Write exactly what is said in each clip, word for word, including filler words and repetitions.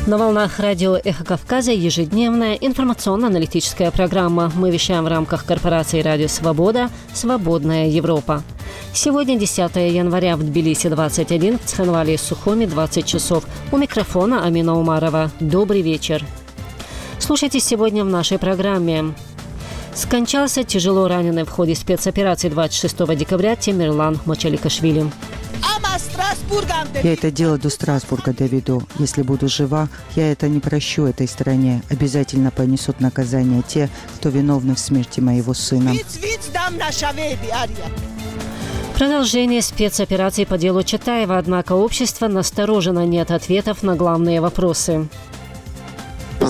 На волнах радио «Эхо Кавказа» ежедневная информационно-аналитическая программа. Мы вещаем в рамках корпорации «Радио Свобода. Свободная Европа». Сегодня десятое января, в Тбилиси двадцать один, в Цхинвале и Сухуми двадцать часов. У микрофона Амина Умарова. Добрый вечер. Слушайте сегодня в нашей программе. Скончался тяжело раненый в ходе спецоперации двадцать шестого декабря Темирлан Мачаликашвили. Я это дело до Страсбурга доведу. Если буду жива, я это не прощу этой стране. Обязательно понесут наказание те, кто виновны в смерти моего сына. Продолжение спецоперации по делу Чатаева, однако общество насторожено, нет ответов на главные вопросы. В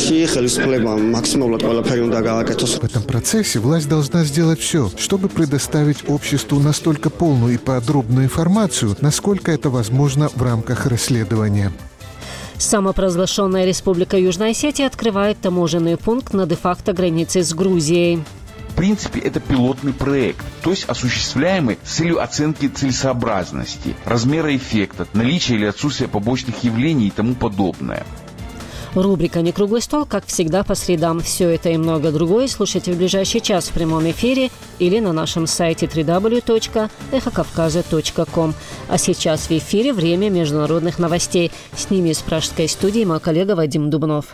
этом процессе власть должна сделать все, чтобы предоставить обществу настолько полную и подробную информацию, насколько это возможно в рамках расследования. Самопровозглашенная Республика Южная Осетия открывает таможенный пункт на де-факто границе с Грузией. В принципе, это пилотный проект, то есть осуществляемый с целью оценки целесообразности, размера эффекта, наличия или отсутствия побочных явлений и тому подобное. Рубрика «Не круглый стол», как всегда, по средам. Все это и много другое слушайте в ближайший час в прямом эфире или на нашем сайте дабл ю дабл ю дабл ю точка эхо кавказа точка ком. А сейчас в эфире время международных новостей. С ними из пражской студии мой коллега Вадим Дубнов.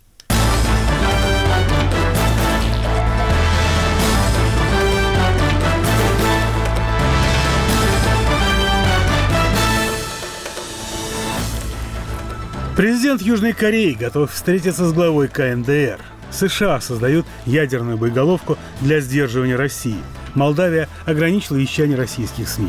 Президент Южной Кореи готов встретиться с главой ка эн дэ эр. США создают ядерную боеголовку для сдерживания России. Молдавия ограничила вещание российских СМИ.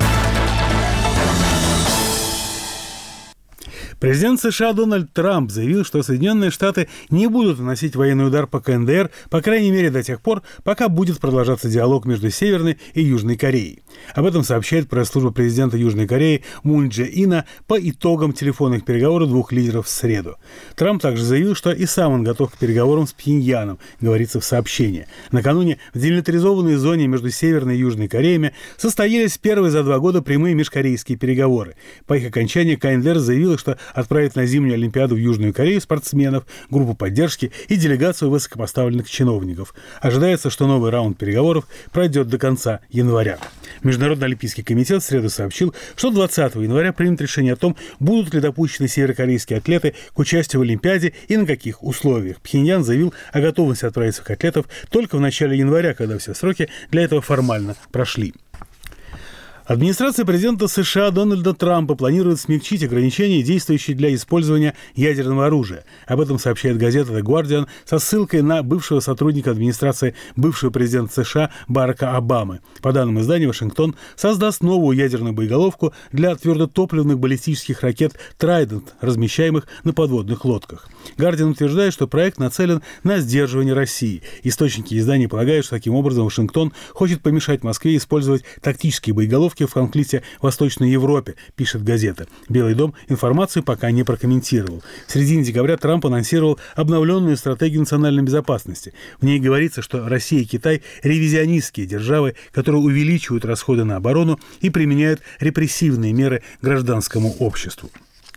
Президент США Дональд Трамп заявил, что Соединенные Штаты не будут наносить военный удар по ка эн дэ эр, по крайней мере до тех пор, пока будет продолжаться диалог между Северной и Южной Кореей. Об этом сообщает пресс-служба президента Южной Кореи Мун Дже Ина по итогам телефонных переговоров двух лидеров в среду. Трамп также заявил, что и сам он готов к переговорам с Пхеньяном, говорится в сообщении. Накануне в демилитаризованной зоне между Северной и Южной Кореями состоялись первые за два года прямые межкорейские переговоры. По их окончании ка эн дэ эр заявила, что отправит на зимнюю Олимпиаду в Южную Корею спортсменов, группу поддержки и делегацию высокопоставленных чиновников. Ожидается, что новый раунд переговоров пройдет до конца января. Международный олимпийский комитет в среду сообщил, что двадцатого января примет решение о том, будут ли допущены северокорейские атлеты к участию в Олимпиаде и на каких условиях. Пхеньян заявил о готовности отправить своих атлетов только в начале января, когда все сроки для этого формально прошли. Администрация президента США Дональда Трампа планирует смягчить ограничения, действующие для использования ядерного оружия. Об этом сообщает газета The Guardian со ссылкой на бывшего сотрудника администрации бывшего президента США Барака Обамы. По данным издания, Вашингтон создаст новую ядерную боеголовку для твердотопливных баллистических ракет Trident, размещаемых на подводных лодках. Guardian утверждает, что проект нацелен на сдерживание России. Источники издания полагают, что таким образом Вашингтон хочет помешать Москве использовать тактические боеголовки в конфликте в Восточной Европе, пишет газета. Белый дом информацию пока не прокомментировал. В середине декабря Трамп анонсировал обновленную стратегию национальной безопасности. В ней говорится, что Россия и Китай – ревизионистские державы, которые увеличивают расходы на оборону и применяют репрессивные меры к гражданскому обществу.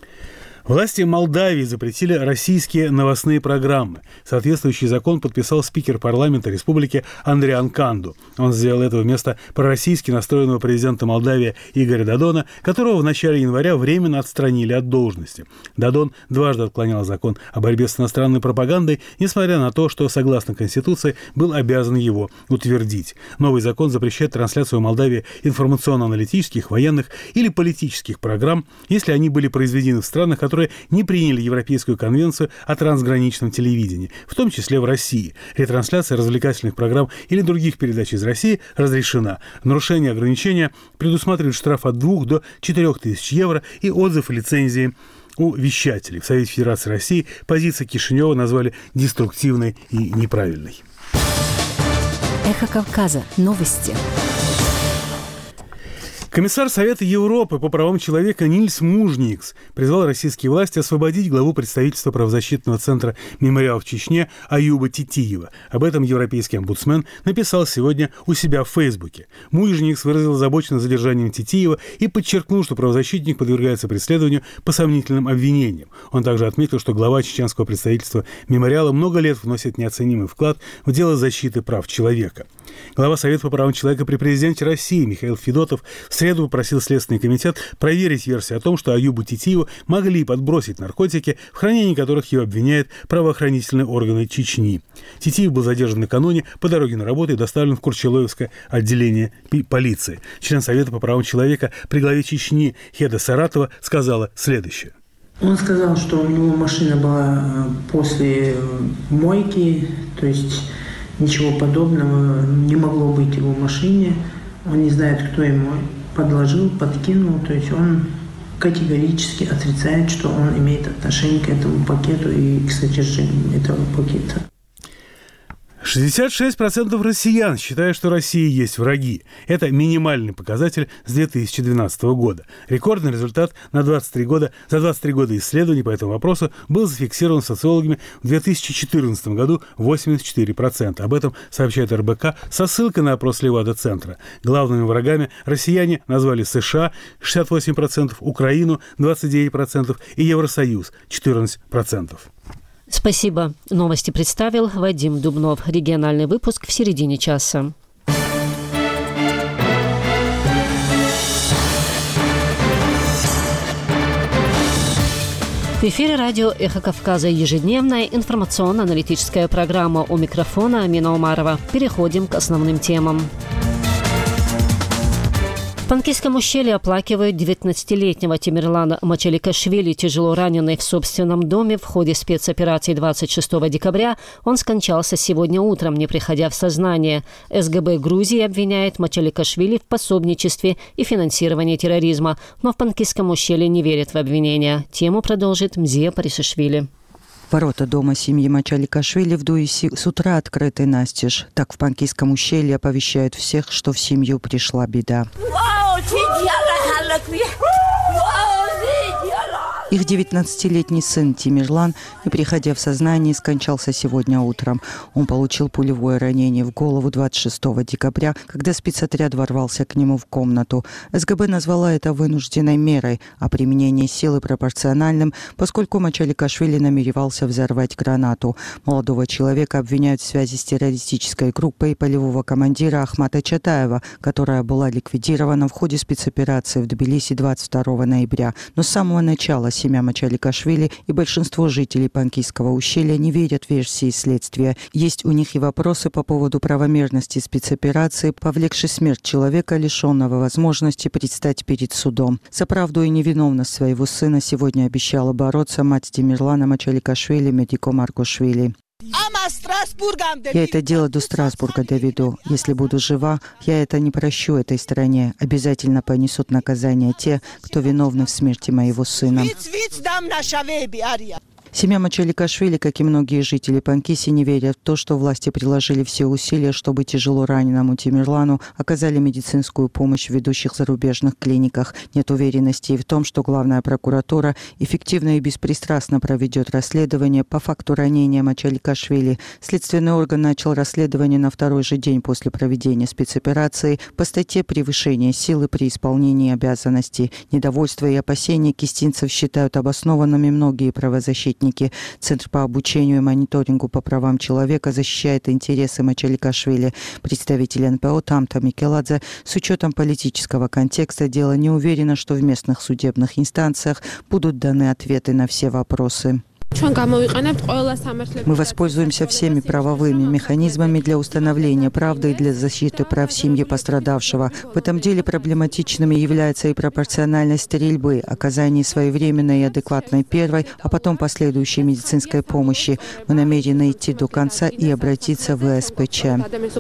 Власти Молдавии запретили российские новостные программы. Соответствующий закон подписал спикер парламента республики Андриан Канду. Он сделал это вместо пророссийски настроенного президента Молдавии Игоря Додона, которого в начале января временно отстранили от должности. Додон дважды отклонял закон о борьбе с иностранной пропагандой, несмотря на то, что, согласно Конституции, был обязан его утвердить. Новый закон запрещает трансляцию в Молдавии информационно-аналитических, военных или политических программ, если они были произведены в странах, которые не приняли Европейскую конвенцию о трансграничном телевидении, в том числе в России. Ретрансляция развлекательных программ или других передач из России разрешена. Нарушение ограничения предусматривает штраф от двух до четырех тысяч евро и отзыв лицензии у вещателей. В Совете Федерации России позицию Кишинева назвали деструктивной и неправильной. Эхо Кавказа. Новости. Комиссар Совета Европы по правам человека Нильс Мужникс призвал российские власти освободить главу представительства правозащитного центра «Мемориал» в Чечне Аюба Титиева. Об этом европейский омбудсмен написал сегодня у себя в Фейсбуке. Мужникс выразил озабоченность задержанием Титиева и подчеркнул, что правозащитник подвергается преследованию по сомнительным обвинениям. Он также отметил, что глава чеченского представительства «Мемориала» много лет вносит неоценимый вклад в дело защиты прав человека. Глава Совета по правам человека при президенте России Михаил Федотов в среду попросил Следственный комитет проверить версию о том, что Аюбу Титиеву могли подбросить наркотики, в хранении которых ее обвиняют правоохранительные органы Чечни. Титиев был задержан накануне по дороге на работу и доставлен в Курчелоевское отделение полиции. Член Совета по правам человека при главе Чечни Хеда Саратова сказала следующее. Он сказал, что у него машина была после мойки, то есть ничего подобного не могло быть в его машине. Он не знает, кто ему подложил, подкинул. То есть он категорически отрицает, что он имеет отношение к этому пакету и к содержанию этого пакета. шестьдесят шесть процентов россиян считают, что России есть враги. Это минимальный показатель с две тысячи двенадцатого года. Рекордный результат на двадцать три года. За двадцать три года исследований по этому вопросу был зафиксирован социологами в две тысячи четырнадцатом году восемьдесят четыре процента. Об этом сообщает эр бэ ка со ссылкой на опрос Левада-центра. Главными врагами россияне назвали США шестьдесят восемь процентов, Украину двадцать девять процентов и Евросоюз четырнадцать процентов. Спасибо. Новости представил Вадим Дубнов. Региональный выпуск в середине часа. В эфире радио «Эхо Кавказа» ежедневная информационно-аналитическая программа. У микрофона Амина Умарова. Переходим к основным темам. В Панкисском ущелье оплакивают девятнадцатилетнего Темирлана Мачаликашвили, тяжело раненый в собственном доме в ходе спецоперации двадцать шестого декабря. Он скончался сегодня утром, не приходя в сознание. эс гэ бэ Грузии обвиняет Мачаликашвили в пособничестве и финансировании терроризма, но в Панкисском ущелье не верят в обвинения. Тему продолжит Мзия Парисашвили. Ворота дома семьи Мачаликашвили в Дуиси с утра открыты настежь. Так в Панкисском ущелье оповещают всех, что в семью пришла беда. Их девятнадцатилетний сын Тимирлан, не приходя в сознание, скончался сегодня утром. Он получил пулевое ранение в голову двадцать шестого декабря, когда спецотряд ворвался к нему в комнату. эс гэ бэ назвала это вынужденной мерой, а применение силы пропорциональным, поскольку Мачаликашвили намеревался взорвать гранату. Молодого человека обвиняют в связи с террористической группой полевого командира Ахмата Чатаева, которая была ликвидирована в ходе спецоперации в Тбилиси двадцать второго ноября. Но с самого начала семья Мачаликашвили и большинство жителей Панкисского ущелья не верят в версии следствия. Есть у них и вопросы по поводу правомерности спецоперации, повлекшей смерть человека, лишенного возможности предстать перед судом. За правду и невиновность своего сына сегодня обещала бороться мать Темирлана Мачаликашвили Медико Маркошвили. Я это дело до Страсбурга доведу. Если буду жива, я это не прощу этой стране. Обязательно понесут наказание те, кто виновны в смерти моего сына. Семья Мачаликашвили, как и многие жители Панкиси, не верят в то, что власти приложили все усилия, чтобы тяжело раненому Темирлану оказали медицинскую помощь в ведущих зарубежных клиниках. Нет уверенности и в том, что главная прокуратура эффективно и беспристрастно проведет расследование по факту ранения Мачаликашвили. Следственный орган начал расследование на второй же день после проведения спецоперации по статье «Превышение силы при исполнении обязанностей». Недовольство и опасения кистинцев считают обоснованными многие правозащитники. Центр по обучению и мониторингу по правам человека защищает интересы Мачаликашвили. Представитель эн пэ о Тамта Микеладзе с учетом политического контекста дела не уверена, что в местных судебных инстанциях будут даны ответы на все вопросы. Мы воспользуемся всеми правовыми механизмами для установления правды и для защиты прав семьи пострадавшего. В этом деле проблематичными является и пропорциональность стрельбы, оказание своевременной и адекватной первой, а потом последующей медицинской помощи. Мы намерены идти до конца и обратиться в эс пэ че.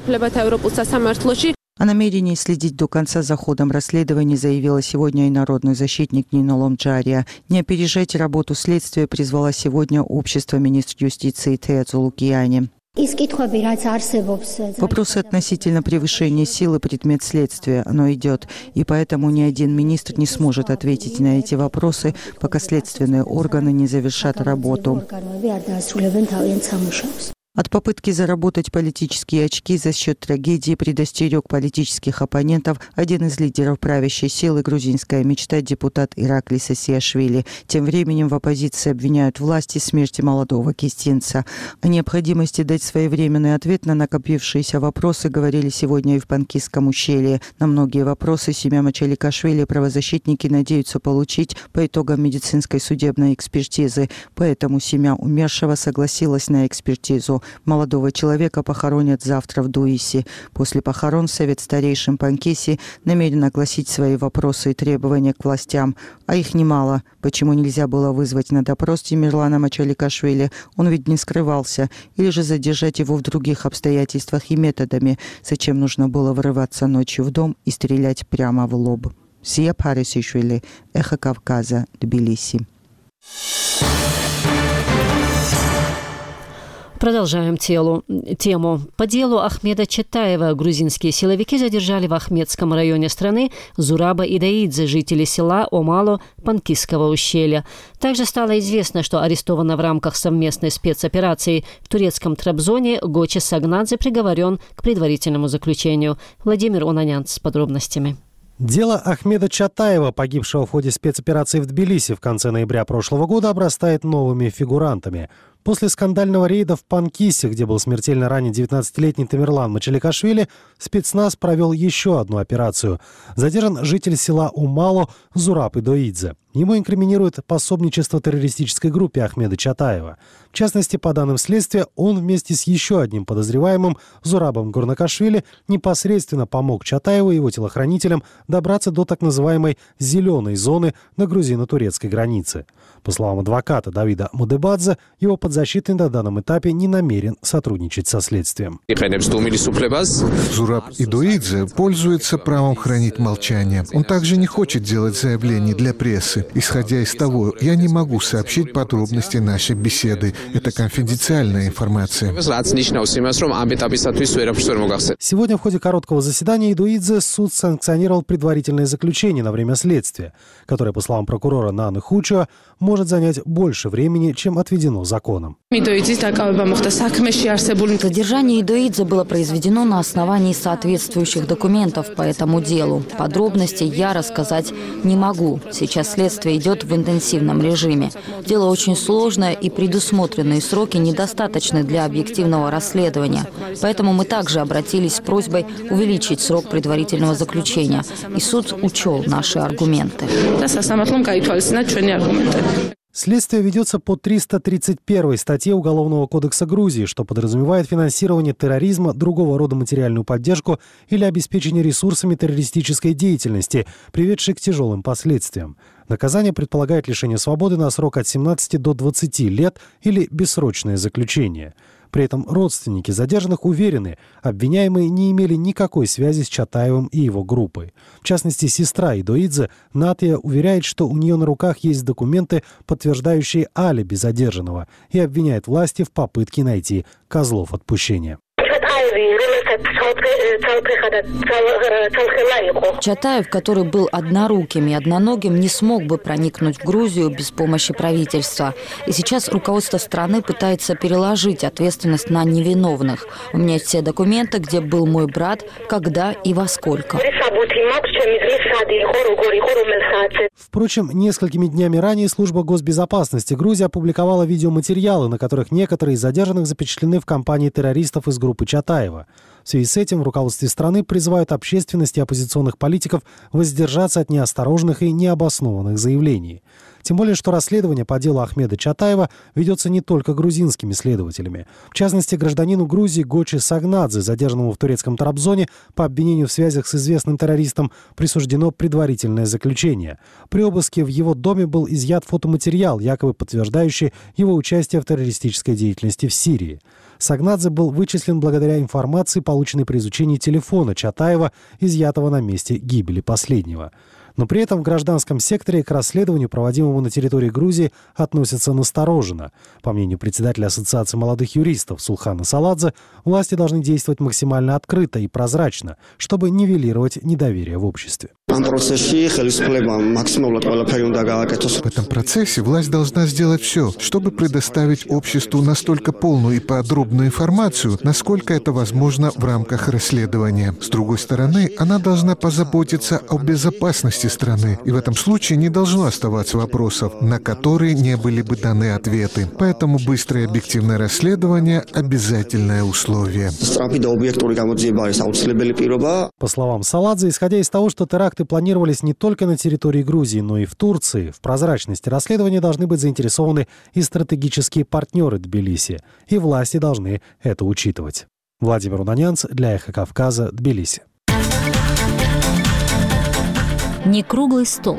О намерении следить до конца за ходом расследования заявила сегодня и народный защитник Нино Ломджария. Не опережать работу следствия призвала сегодня общество министр юстиции Тея Цулукияни. Вопросы относительно превышения силы предмет следствия, оно идет, и поэтому ни один министр не сможет ответить на эти вопросы, пока следственные органы не завершат работу. От попытки заработать политические очки за счет трагедии предостерег политических оппонентов один из лидеров правящей силы «Грузинская мечта» депутат Иракли Сасиашвили. Тем временем в оппозиции обвиняют власти в смерти молодого кистинца. О необходимости дать своевременный ответ на накопившиеся вопросы говорили сегодня и в Панкисском ущелье. На многие вопросы семья Мачаликашвили правозащитники надеются получить по итогам медицинской судебной экспертизы. Поэтому семья умершего согласилась на экспертизу. Молодого человека похоронят завтра в Дуисе. После похорон Совет старейшин Панкиси намерен огласить свои вопросы и требования к властям. А их немало. Почему нельзя было вызвать на допрос Темирлана Мачаликашвили? Он ведь не скрывался. Или же задержать его в других обстоятельствах и методами? Зачем нужно было врываться ночью в дом и стрелять прямо в лоб? Сия Парисишвили, Эхо Кавказа, Тбилиси. Продолжаем телу, тему. По делу Ахмеда Чатаева грузинские силовики задержали в Ахмедском районе страны Зураба Идаидзе, жителей села Омало Панкисского ущелья. Также стало известно, что арестовано в рамках совместной спецоперации в турецком Трабзоне Гочи Сагнадзе приговорен к предварительному заключению. Владимир Онанян с подробностями. Дело Ахмеда Чатаева, погибшего в ходе спецоперации в Тбилиси в конце ноября прошлого года, обрастает новыми фигурантами. После скандального рейда в Панкисе, где был смертельно ранен девятнадцатилетний Темирлан Мачаликашвили, спецназ провел еще одну операцию. Задержан житель села Умало Зураб Идоидзе. Ему инкриминируют пособничество террористической группе Ахмеда Чатаева. В частности, по данным следствия, он вместе с еще одним подозреваемым Зурабом Гурнакашвили непосредственно помог Чатаеву и его телохранителям добраться до так называемой «зеленой зоны» на грузино-турецкой границе. По словам адвоката Давида Мудебадзе, его подзащитный на данном этапе не намерен сотрудничать со следствием. Зураб Идоидзе пользуется правом хранить молчание. Он также не хочет делать заявлений для прессы. Исходя из того, я не могу сообщить подробности нашей беседы. Это конфиденциальная информация. Сегодня в ходе короткого заседания Идоидзе суд санкционировал предварительное заключение на время следствия, которое, по словам прокурора Наны Хучуа, может занять больше времени, чем отведено законом. Задержание Идоидзе было произведено на основании соответствующих документов по этому делу. Подробностей я рассказать не могу. Сейчас следствие идет в интенсивном режиме. Дело очень сложное, и предусмотренные сроки недостаточны для объективного расследования. Поэтому мы также обратились с просьбой увеличить срок предварительного заключения. И суд учел наши аргументы. Следствие ведется по триста тридцать первой статье Уголовного кодекса Грузии, что подразумевает финансирование терроризма, другого рода материальную поддержку или обеспечение ресурсами террористической деятельности, приведшей к тяжелым последствиям. Наказание предполагает лишение свободы на срок от семнадцати до двадцати лет или бессрочное заключение. При этом родственники задержанных уверены, обвиняемые не имели никакой связи с Чатаевым и его группой. В частности, сестра Идоидзе, Натия, уверяет, что у нее на руках есть документы, подтверждающие алиби задержанного, и обвиняет власти в попытке найти козлов отпущения. Чатаев, который был одноруким и одноногим, не смог бы проникнуть в Грузию без помощи правительства. И сейчас руководство страны пытается переложить ответственность на невиновных. У меня есть все документы, где был мой брат, когда и во сколько. Впрочем, несколькими днями ранее служба госбезопасности Грузии опубликовала видеоматериалы, на которых некоторые из задержанных запечатлены в компании террористов из группы Чатаева. В связи с этим в руководстве страны призывают общественность и оппозиционных политиков воздержаться от неосторожных и необоснованных заявлений. Тем более, что расследование по делу Ахмеда Чатаева ведется не только грузинскими следователями. В частности, гражданину Грузии Гочи Сагнадзе, задержанному в турецком Трабзоне по обвинению в связях с известным террористом, присуждено предварительное заключение. При обыске в его доме был изъят фотоматериал, якобы подтверждающий его участие в террористической деятельности в Сирии. Сагнадзе был вычислен благодаря информации, полученной при изучении телефона Чатаева, изъятого на месте гибели последнего. Но при этом в гражданском секторе к расследованию, проводимому на территории Грузии, относятся настороженно. По мнению председателя Ассоциации молодых юристов Сулхана Саладзе, власти должны действовать максимально открыто и прозрачно, чтобы нивелировать недоверие в обществе. В этом процессе власть должна сделать все, чтобы предоставить обществу настолько полную и подробную информацию, насколько это возможно в рамках расследования. С другой стороны, она должна позаботиться о безопасности страны, и в этом случае не должно оставаться вопросов, на которые не были бы даны ответы. Поэтому быстрое и объективное расследование – обязательное условие. По словам Саладзе, исходя из того, что теракты планировались не только на территории Грузии, но и в Турции, в прозрачности расследования должны быть заинтересованы и стратегические партнеры Тбилиси, и власти должны это учитывать. Владимир Унанянц для «Эхо Кавказа», Тбилиси. Некруглый стол.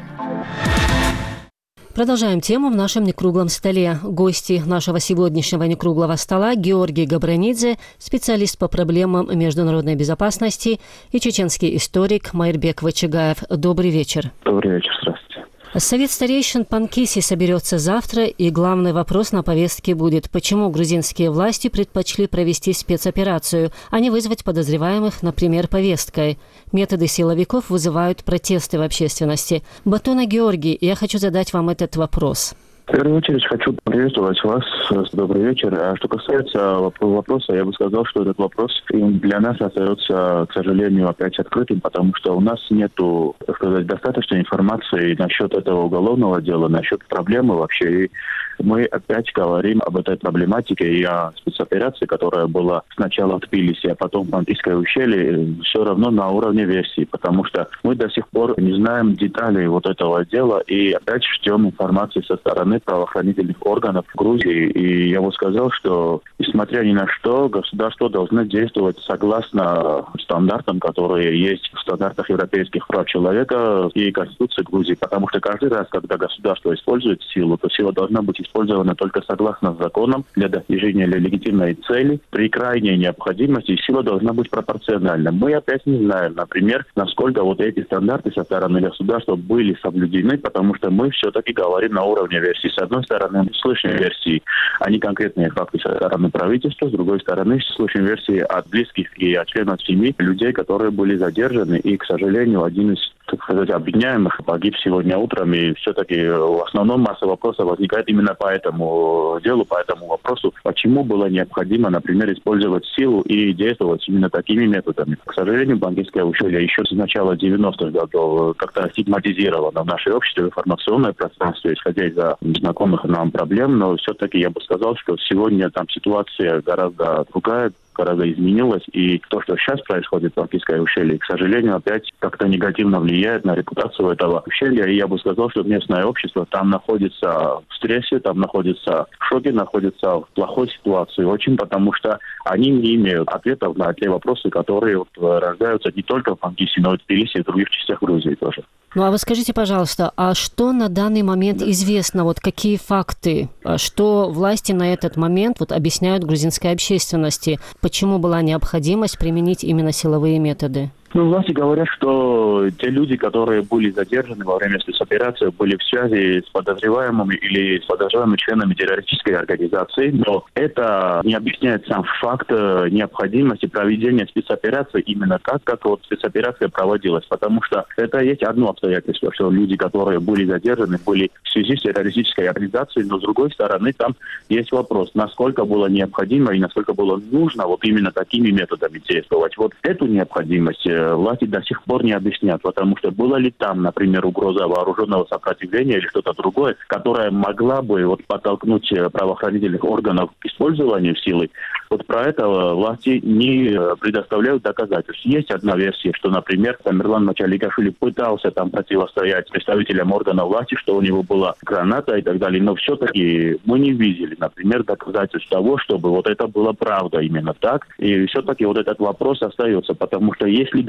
Продолжаем тему в нашем некруглом столе. Гости нашего сегодняшнего некруглого стола — Георгий Габранидзе, специалист по проблемам международной безопасности, и чеченский историк Майырбек Вачигаев. Добрый вечер. Добрый вечер, здравствуйте. Совет старейшин Панкиси соберется завтра, и главный вопрос на повестке будет, почему грузинские власти предпочли провести спецоперацию, а не вызвать подозреваемых, например, повесткой. Методы силовиков вызывают протесты в общественности. Батона Георгий, я хочу задать вам этот вопрос. В первую очередь хочу приветствовать вас. Добрый вечер. А что касается вопроса, я бы сказал, что этот вопрос для нас остается, к сожалению, опять открытым, потому что у нас нету, так сказать, достаточной информации насчет этого уголовного дела, насчет проблемы вообще. И мы опять говорим об этой проблематике и о спецоперации, которая была сначала в Тбилиси, а потом в Панкисское ущелье, все равно на уровне версии, потому что мы до сих пор не знаем деталей вот этого дела и опять ждем информации со стороны правоохранительных органов Грузии. И я бы сказал, что, несмотря ни на что, государство должно действовать согласно стандартам, которые есть в стандартах европейских прав человека и Конституции Грузии. Потому что каждый раз, когда государство использует силу, то сила должна быть использована только согласно законам для достижения легитимной цели. При крайней необходимости сила должна быть пропорциональна. Мы опять не знаем, например, насколько вот эти стандарты со стороны государства были соблюдены, потому что мы все-таки говорим на уровне версии. С одной стороны, слышим версии, а не конкретные факты со стороны правительства, с другой стороны, слышим версии от близких и от членов семьи людей, которые были задержаны, и, к сожалению, один из, так сказать, обвиняемых погиб сегодня утром, и все-таки в основном масса вопросов возникает именно по этому делу, по этому вопросу, почему было необходимо, например, использовать силу и действовать именно такими методами. К сожалению, Панкисское ущелье еще с начала девяностых годов как-то стигматизировано в нашей обществе, в информационное пространство, исходя из знакомых нам проблем, но все-таки я бы сказал, что сегодня там ситуация гораздо другая, гораздо изменилась, и то, что сейчас происходит в Панкисское ущелье, к сожалению, опять как-то негативно влияет на репутацию этого ущелья, и я бы сказал, что местное общество там находится в стрессе, там находится в шоке, находится в плохой ситуации очень, потому что они не имеют ответов на те вопросы, которые вот рождаются не только в Панкисе, но и в Тбилиси и в других частях Грузии тоже. Ну а вы скажите, пожалуйста, а что на данный момент да. известно, вот какие факты, что власти на этот момент вот объясняют грузинской общественности, почему была необходимость применить именно силовые методы? Ну, власти говорят, что те люди, которые были задержаны во время спецоперации, были в связи с подозреваемыми или с подозреваемыми членами террористической организации, но это не объясняет сам факт необходимости проведения спецоперации именно так, как вот спецоперация проводилась, потому что это есть одно обстоятельство, что люди, которые были задержаны, были в связи с террористической организацией, но с другой стороны там есть вопрос, насколько было необходимо и насколько было нужно вот именно такими методами действовать. Вот эту необходимость власти до сих пор не объяснят, потому что была ли там, например, угроза вооруженного сопротивления или что-то другое, которое могла бы вот подтолкнуть правоохранительных органов к использованию силы. Вот про это власти не предоставляют доказательств. Есть одна версия, что, например, Тамерлан Мачаликашвили пытался там противостоять представителям органов власти, что у него была граната и так далее, но все-таки мы не видели, например, доказательств того, чтобы вот это было правда именно так. И все-таки вот этот вопрос остается, потому что если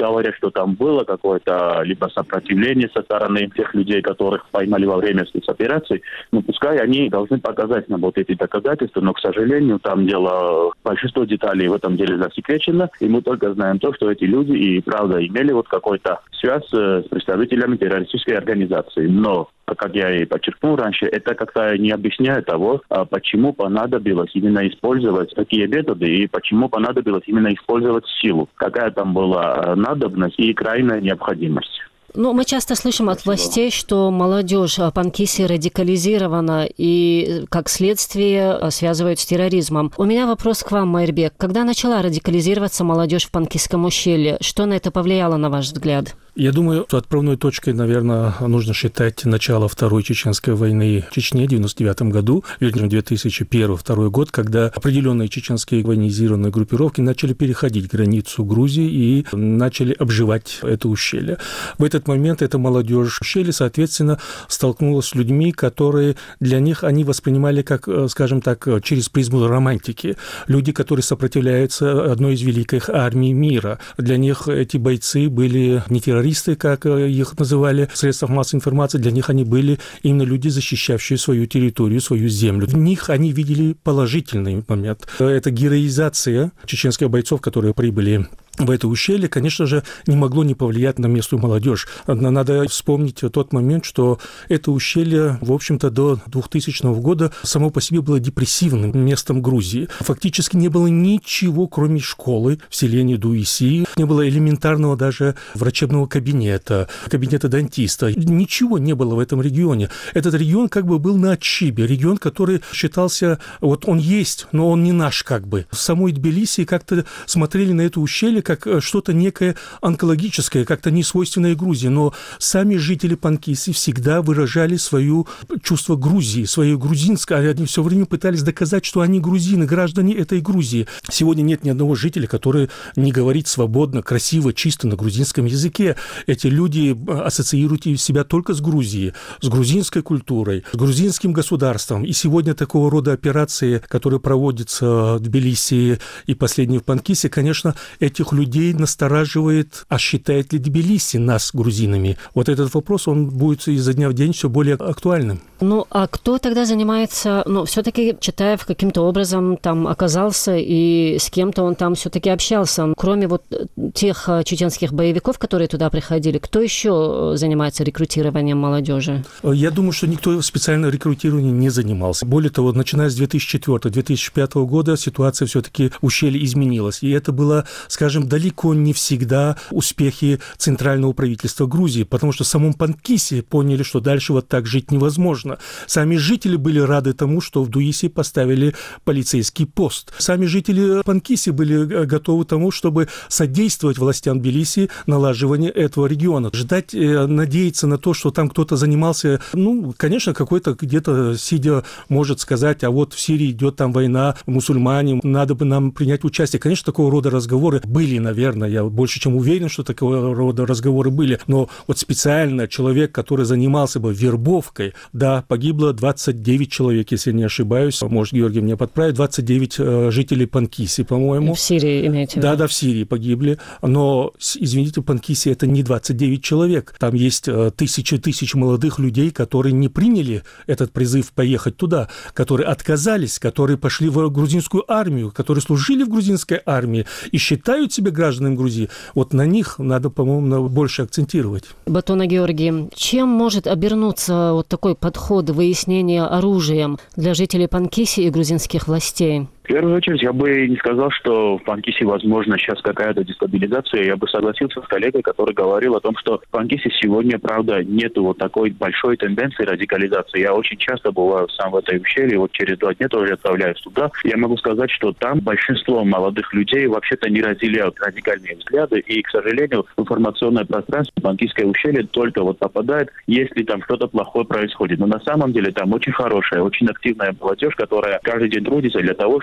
говорят, что там было какое-то либо сопротивление со стороны тех людей, которых поймали во время спецоперации, ну, пускай они должны показать нам вот эти доказательства, но, к сожалению, там дело, большинство деталей в этом деле засекречено, и мы только знаем то, что эти люди и правда имели вот какой-то связь с представителями террористической организации. Но, как я и подчеркнул раньше, это как-то не объясняет того, почему понадобилось именно использовать такие методы и почему понадобилось именно использовать силу. Какая там была надобность и крайняя необходимость. Ну, мы часто слышим от властей, что молодежь Панкиси радикализирована и, как следствие, связывают с терроризмом. У меня вопрос к вам, Майырбек. Когда начала радикализироваться молодежь в Панкисском ущелье, что на это повлияло, на ваш взгляд? Я думаю, что отправной точкой, наверное, нужно считать начало Второй Чеченской войны в Чечне в девяносто девятом году, вернее, две тысячи первый — две тысячи второй год, когда определенные чеченские военизированные группировки начали переходить границу Грузии и начали обживать это ущелье. В этот момент эта молодежь ущелья, соответственно, столкнулась с людьми, которые для них они воспринимали как, скажем так, через призму романтики. Люди, которые сопротивляются одной из великих армий мира. Для них эти бойцы были не террористы, как их называли в средствах массовой информации, для них они были именно люди, защищающие свою территорию, свою землю. В них они видели положительный момент. Это героизация чеченских бойцов, которые прибыли в это ущелье, конечно же, не могло не повлиять на местную молодежь. Надо вспомнить тот момент, что это ущелье, в общем-то, до двухтысячного года само по себе было депрессивным местом Грузии. Фактически не было ничего, кроме школы в селении Дуиси, не было элементарного даже врачебного кабинета, кабинета дантиста. Ничего не было в этом регионе. Этот регион как бы был на отшибе, регион, который считался, вот он есть, но он не наш как бы. В самой Тбилиси как-то смотрели на это ущелье как что-то некое онкологическое, как-то несвойственное Грузии. Но сами жители Панкиси всегда выражали свое чувство Грузии, свое грузинское. Они все время пытались доказать, что они грузины, граждане этой Грузии. Сегодня нет ни одного жителя, который не говорит свободно, красиво, чисто на грузинском языке. Эти люди ассоциируют себя только с Грузией, с грузинской культурой, с грузинским государством. И сегодня такого рода операции, которые проводятся в Тбилиси и последние в Панкиси, конечно, этих людей настораживает, а считает ли Тбилиси нас грузинами? Вот этот вопрос, он будет изо дня в день все более актуальным. Ну, а кто тогда занимается, ну, все-таки Чатаев каким-то образом там оказался, и с кем-то он там все-таки общался. Кроме вот тех чеченских боевиков, которые туда приходили, кто еще занимается рекрутированием молодежи? Я думаю, что никто специально рекрутированием не занимался. Более того, начиная с две тысячи четвёртого — две тысячи пятого года ситуация все-таки в ущелье изменилась. И это было, скажем, далеко не всегда успехи центрального правительства Грузии, потому что в самом Панкиси поняли, что дальше вот так жить невозможно. Сами жители были рады тому, что в Дуиси поставили полицейский пост. Сами жители Панкиси были готовы тому, чтобы содействовать властям Тбилиси налаживанию этого региона. Ждать, надеяться на то, что там кто-то занимался, ну, конечно, какой-то где-то сидя может сказать, а вот в Сирии идет там война, мусульмане, надо бы нам принять участие. Конечно, такого рода разговоры были, наверное, я больше чем уверен, что такого рода разговоры были, но вот специально человек, который занимался бы вербовкой, да, погибло двадцать девять человек, если не ошибаюсь, может, Георгий меня подправит, двадцать девять э, жителей Панкиси, по-моему. В Сирии имеете в виду? Да, да, в Сирии погибли, но, извините, Панкиси это не двадцать девять человек, там есть э, тысячи тысяч молодых людей, которые не приняли этот призыв поехать туда, которые отказались, которые пошли в грузинскую армию, которые служили в грузинской армии и считают себя гражданами Грузии. Вот на них надо, по-моему, больше акцентировать. Батона Георгий, чем может обернуться вот такой подход выяснения оружием для жителей Панкиси и грузинских властей? В первую очередь, я бы не сказал, что в Панкиси возможно сейчас какая-то дестабилизация. Я бы согласился с коллегой, который говорил о том, что в Панкиси сегодня, правда, нету вот такой большой тенденции радикализации. Я очень часто бываю сам в этой ущелье, вот через два дня тоже отправляюсь туда. Я могу сказать, что там большинство молодых людей вообще-то не разделяют радикальные взгляды. И, к сожалению, в информационное пространство Панкисское ущелье только вот попадает, если там что-то плохое происходит. Но на самом деле там очень хорошая, очень активная молодежь, которая каждый день трудится для того, чтобы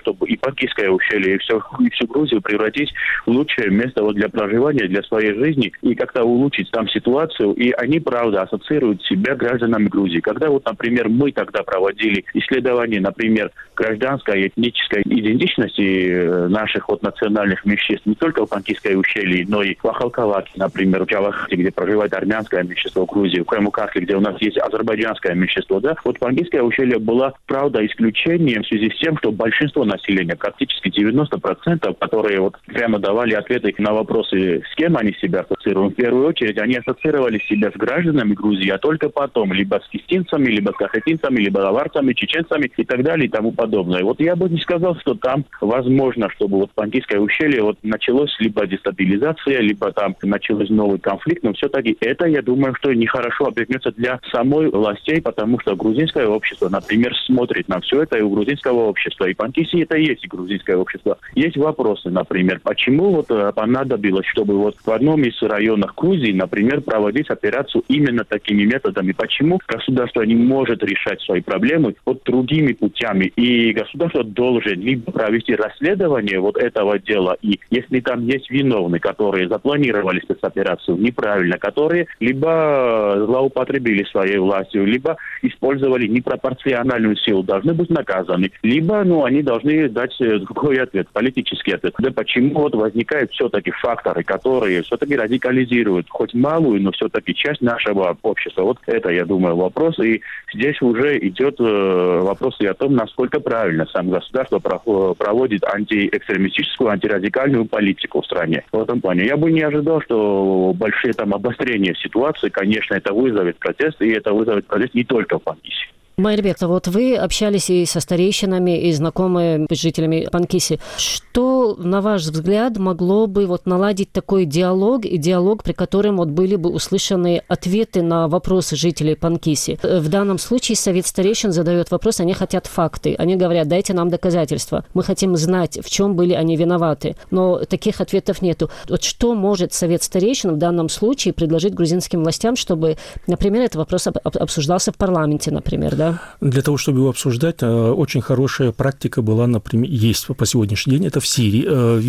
чтобы и Панкисское ущелье, и, все, и всю Грузию превратить в лучшее место вот для проживания, для своей жизни, и как-то улучшить там ситуацию. И они, правда, ассоциируют себя гражданами Грузии. Когда вот, например, мы тогда проводили исследования, например, гражданской и этнической идентичности наших вот национальных меньшинств, не только в Панкисское ущелье, но и в Ахалкалаке, например, в Джавахате, где проживает армянское меньшинство в Грузии, в Кремукатле, где у нас есть азербайджанское меньшинство, да, вот Панкисское ущелье было, правда, исключением в связи с тем, что большинство населения, практически девяносто процентов, которые вот прямо давали ответы на вопросы, с кем они себя ассоциируют, в первую очередь они ассоциировали себя с гражданами Грузии, а только потом либо с кистинцами, либо с кахетинцами, либо аварцами, чеченцами и так далее и тому подобное. Вот я бы не сказал, что там возможно, чтобы вот Панкисское ущелье вот началось либо дестабилизация, либо там началось новый конфликт, но все-таки это, я думаю, что нехорошо обернется для самой властей, потому что грузинское общество, например, смотрит на все это, и у грузинского общества, и Панкиси это и есть и грузинское общество. Есть вопросы, например, почему вот понадобилось, чтобы вот в одном из районов Грузии, например, проводить операцию именно такими методами, почему государство не может решать свои проблемы вот другими путями, и государство должен либо провести расследование вот этого дела, и если там есть виновные, которые запланировали спецоперацию неправильно, которые либо злоупотребили своей властью, либо использовали непропорциональную силу, должны быть наказаны, либо, ну, они должны дать другой ответ, политический ответ. Да почему вот возникают все-таки факторы, которые все-таки радикализируют хоть малую, но все-таки часть нашего общества. Вот это, я думаю, вопрос. И здесь уже идет э, вопрос и о том, насколько правильно сам государство про- проводит антиэкстремистическую, антирадикальную политику в стране. В этом плане я бы не ожидал, что большие там обострения ситуации, конечно, это вызовет протест, и это вызовет протест не только в Панкиси. Майрбек, вот вы общались и со старейшинами, и знакомы с жителями Панкиси. Что, на ваш взгляд, могло бы вот наладить такой диалог, и диалог, при котором вот были бы услышаны ответы на вопросы жителей Панкиси? В данном случае совет старейшин задает вопрос, они хотят факты. Они говорят, дайте нам доказательства. Мы хотим знать, в чем были они виноваты. Но таких ответов нету. Вот что может совет старейшин в данном случае предложить грузинским властям, чтобы, например, этот вопрос обсуждался в парламенте, например, да? Для того, чтобы его обсуждать, очень хорошая практика была, например, есть по сегодняшний день, это в Сирии,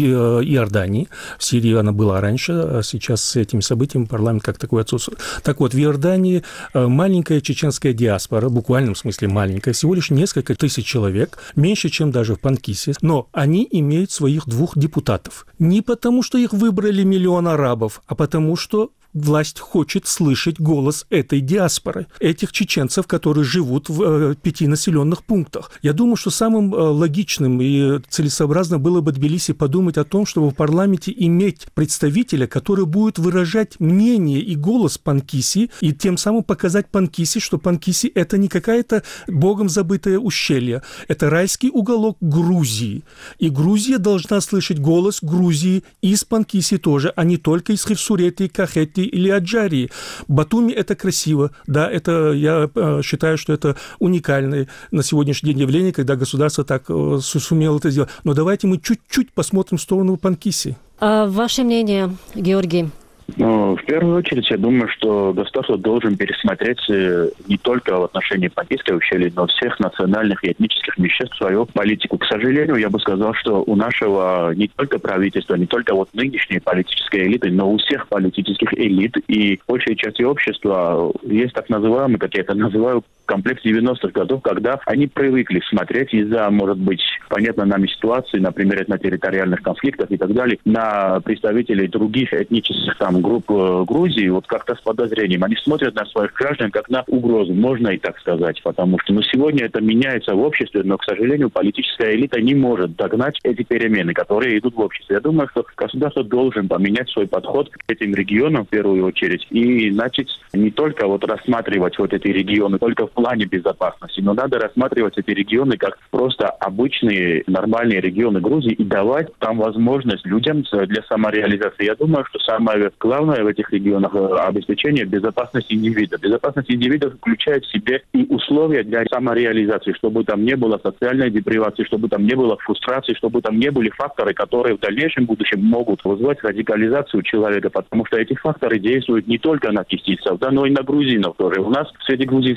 в Иордании. В Сирии она была раньше, а сейчас с этими событиями парламент как такой отсутствует. Так вот, в Иордании маленькая чеченская диаспора, в буквальном смысле маленькая, всего лишь несколько тысяч человек, меньше, чем даже в Панкисе, но они имеют своих двух депутатов. Не потому, что их выбрали миллион арабов, а потому, что власть хочет слышать голос этой диаспоры, этих чеченцев, которые живут в э, пяти населенных пунктах. Я думаю, что самым э, логичным и целесообразным было бы Тбилиси подумать о том, чтобы в парламенте иметь представителя, который будет выражать мнение и голос Панкиси, и тем самым показать Панкиси, что Панкиси – это не какая-то богом забытое ущелье, это райский уголок Грузии. И Грузия должна слышать голос Грузии из Панкиси тоже, а не только из Хевсуреты, Кахети или Аджарии. Батуми – это красиво. Да, это, я считаю, что это уникальное на сегодняшний день явление, когда государство так сумело это сделать. Но давайте мы чуть-чуть посмотрим в сторону Панкиси. А ваше мнение, Георгий? Ну, в первую очередь, я думаю, что государство должен пересмотреть не только в отношении Панкисского ущелья, но всех национальных и этнических меньшинств свою политику. К сожалению, я бы сказал, что у нашего не только правительства, не только вот нынешней политической элиты, но у всех политических элит и большей части общества есть так называемый, как я это называю, комплекс девяностых годов, когда они привыкли смотреть из-за, может быть, понятно нам ситуации, например, на территориальных конфликтах и так далее, на представителей других этнических там групп Грузии, вот как-то с подозрением. Они смотрят на своих граждан как на угрозу, можно и так сказать, потому что ну, сегодня это меняется в обществе, но, к сожалению, политическая элита не может догнать эти перемены, которые идут в обществе. Я думаю, что государство должен поменять свой подход к этим регионам в первую очередь и начать не только вот рассматривать вот эти регионы только в плане безопасности, но надо рассматривать эти регионы как просто обычные нормальные регионы Грузии и давать там возможность людям для самореализации. Я думаю, что самое главное в этих регионах обеспечение безопасности индивида. Безопасность индивида включает в себе и условия для самореализации, чтобы там не было социальной депривации, чтобы там не было фрустрации, чтобы там не были факторы, которые в дальнейшем будущем могут вызвать радикализацию человека, потому что эти факторы действуют не только на кистийцев, да, но и на грузинов тоже. У нас среди грузинского населения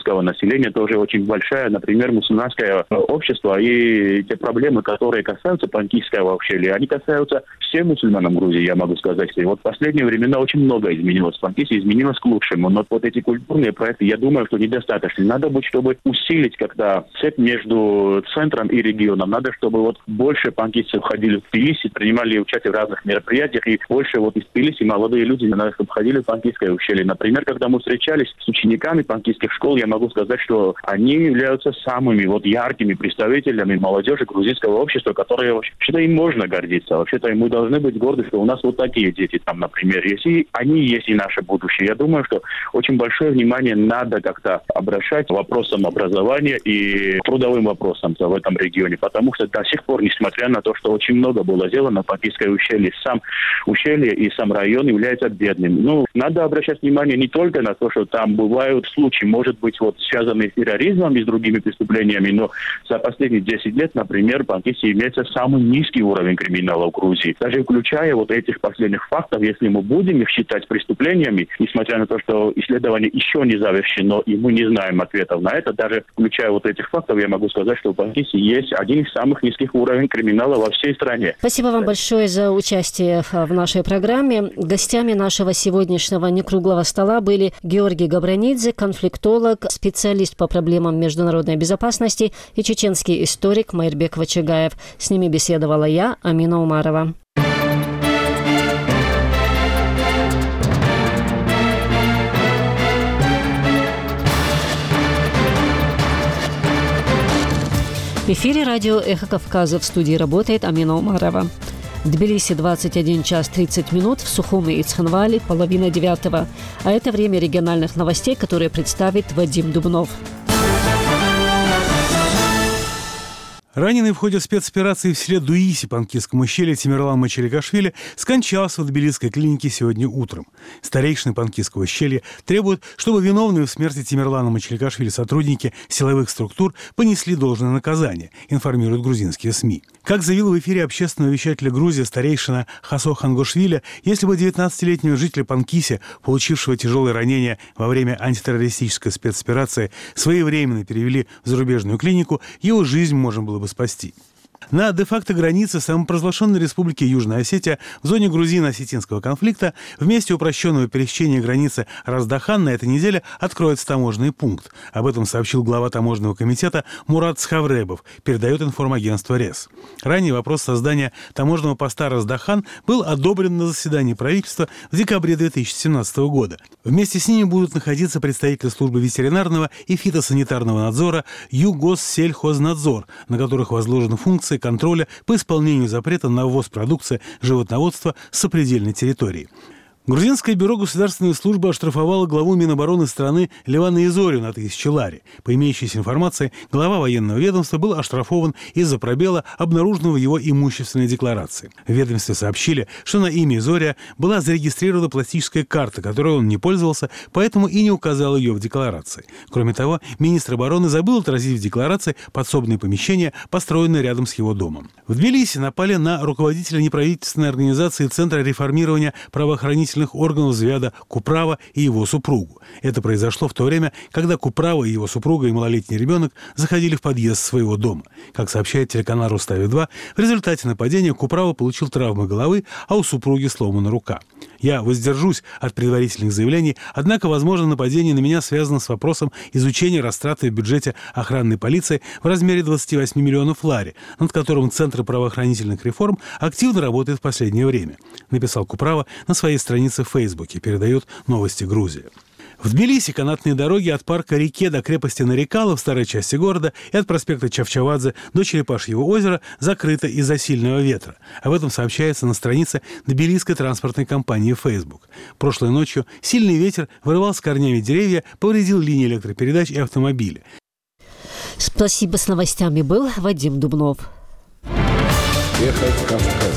население тоже очень большая, например, мусульманское общество, и те проблемы, которые касаются панкийского ущелья, они касаются всех мусульман в Грузии, я могу сказать. И вот в последние времена очень много изменилось. Панкисе изменилось к лучшему, но вот эти культурные проекты, я думаю, что недостаточно. Надо будет, чтобы усилить как-то цепь между центром и регионом. Надо, чтобы вот больше панкисцев ходили в Тбилиси, принимали участие в разных мероприятиях, и больше вот из Тбилиси молодые люди, надо, чтобы ходили в панкийское ущелье. Например, когда мы встречались с учениками панкийских школ, я могу сказать, что они являются самыми вот яркими представителями молодежи грузинского общества, которые вообще-то им можно гордиться. Вообще-то мы должны быть горды, что у нас вот такие дети там, например, есть. И они есть и наше будущее. Я думаю, что очень большое внимание надо как-то обращать к вопросам образования и трудовым вопросам в этом регионе, потому что до сих пор, несмотря на то, что очень много было сделано, панкийское ущелье, сам ущелье и сам район является бедным. Ну, надо обращать внимание не только на то, что там бывают случаи, может быть, вот связанные с терроризмом и с другими преступлениями, но за последние десять лет, например, в Панкисе имеется самый низкий уровень криминала в Грузии. Даже включая вот этих последних фактов, если мы будем их считать преступлениями, несмотря на то, что исследование еще не завершено, и мы не знаем ответов на это, даже включая вот этих фактов, я могу сказать, что в Панкисе есть один из самых низких уровней криминала во всей стране. Спасибо вам большое за участие в нашей программе. Гостями нашего сегодняшнего некруглого стола были Георгий Габранидзе, конфликтолог, специалист по проблемам международной безопасности, и чеченский историк Майрбек Вачагаев. С ними беседовала я, Амина Умарова. В эфире радио «Эхо Кавказа», в студии работает Амина Умарова. В Тбилиси двадцать один час тридцать минут, в Сухуми и Цхинвале половина девятого. А это время региональных новостей, которые представит Вадим Дубнов. Раненый в ходе спецоперации в селе Дуиси Панкисском ущелье Тимирлан Мачеликашвили скончался в тбилисской клинике сегодня утром. Старейшины Панкисского ущелья требуют, чтобы виновные в смерти Тимирлана Мачеликашвили сотрудники силовых структур понесли должное наказание, информируют грузинские СМИ. Как заявил в эфире общественного вещателя Грузии старейшина Хасо Хангошвили, если бы девятнадцатилетнего жителя Панкиси, получившего тяжелые ранения во время антитеррористической спецоперации, своевременно перевели в зарубежную клинику, его жизнь можно было бы спасти. На де-факто границе самопровозглашенной республики Южная Осетия в зоне грузино-осетинского конфликта в месте упрощенного пересечения границы Раздахан на этой неделе откроется таможенный пункт. Об этом сообщил глава таможенного комитета Мурат Схавребов, передает информагентство РЕС. Ранее вопрос создания таможенного поста Раздахан был одобрен на заседании правительства в декабре две тысячи семнадцатого года. Вместе с ними будут находиться представители службы ветеринарного и фитосанитарного надзора Югоссельхознадзор, на которых возложены функции контроля по исполнению запрета на ввоз продукции животноводства с сопредельной территории. Грузинское бюро государственной службы оштрафовало главу Минобороны страны Левана Изорию на тысячу лари. По имеющейся информации, глава военного ведомства был оштрафован из-за пробела, обнаруженного в его имущественной декларации. В ведомстве сообщили, что на имя Изория была зарегистрирована пластическая карта, которой он не пользовался, поэтому и не указал ее в декларации. Кроме того, министр обороны забыл отразить в декларации подсобные помещения, построенные рядом с его домом. В Тбилиси напали на руководителя неправительственной организации Центра реформирования правоохранительных органов Звяда Куправа и его супругу. Это произошло в то время, когда Куправа и его супруга и малолетний ребенок заходили в подъезд своего дома. Как сообщает телеканал Рустави-два, в результате нападения Куправа получил травмы головы, а у супруги сломана рука. Я воздержусь от предварительных заявлений, однако, возможно, нападение на меня связано с вопросом изучения растраты в бюджете охранной полиции в размере двадцати восьми миллионов лари, над которым Центр правоохранительных реформ активно работает в последнее время, написал Куправа на своей странице в Фейсбуке, передает «Новости Грузии». В Тбилиси канатные дороги от парка Реке до крепости Нарикала в старой части города и от проспекта Чавчавадзе до Черепашьего озера закрыты из-за сильного ветра. Об этом сообщается на странице тбилисской транспортной компании Facebook. Прошлой ночью сильный ветер вырывал с корнями деревья, повредил линии электропередач и автомобили. Спасибо, с новостями был Вадим Дубнов. Эхо Кавказа.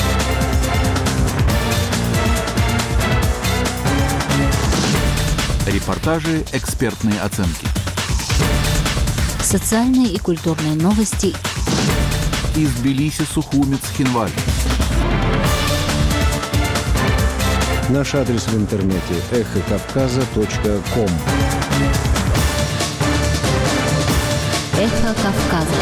Репортажи, экспертные оценки. Социальные и культурные новости. Из Тбилиси, Сухуми, Цхинвали. Наш адрес в интернете эхо кавказа точка ком. Эхо Кавказа.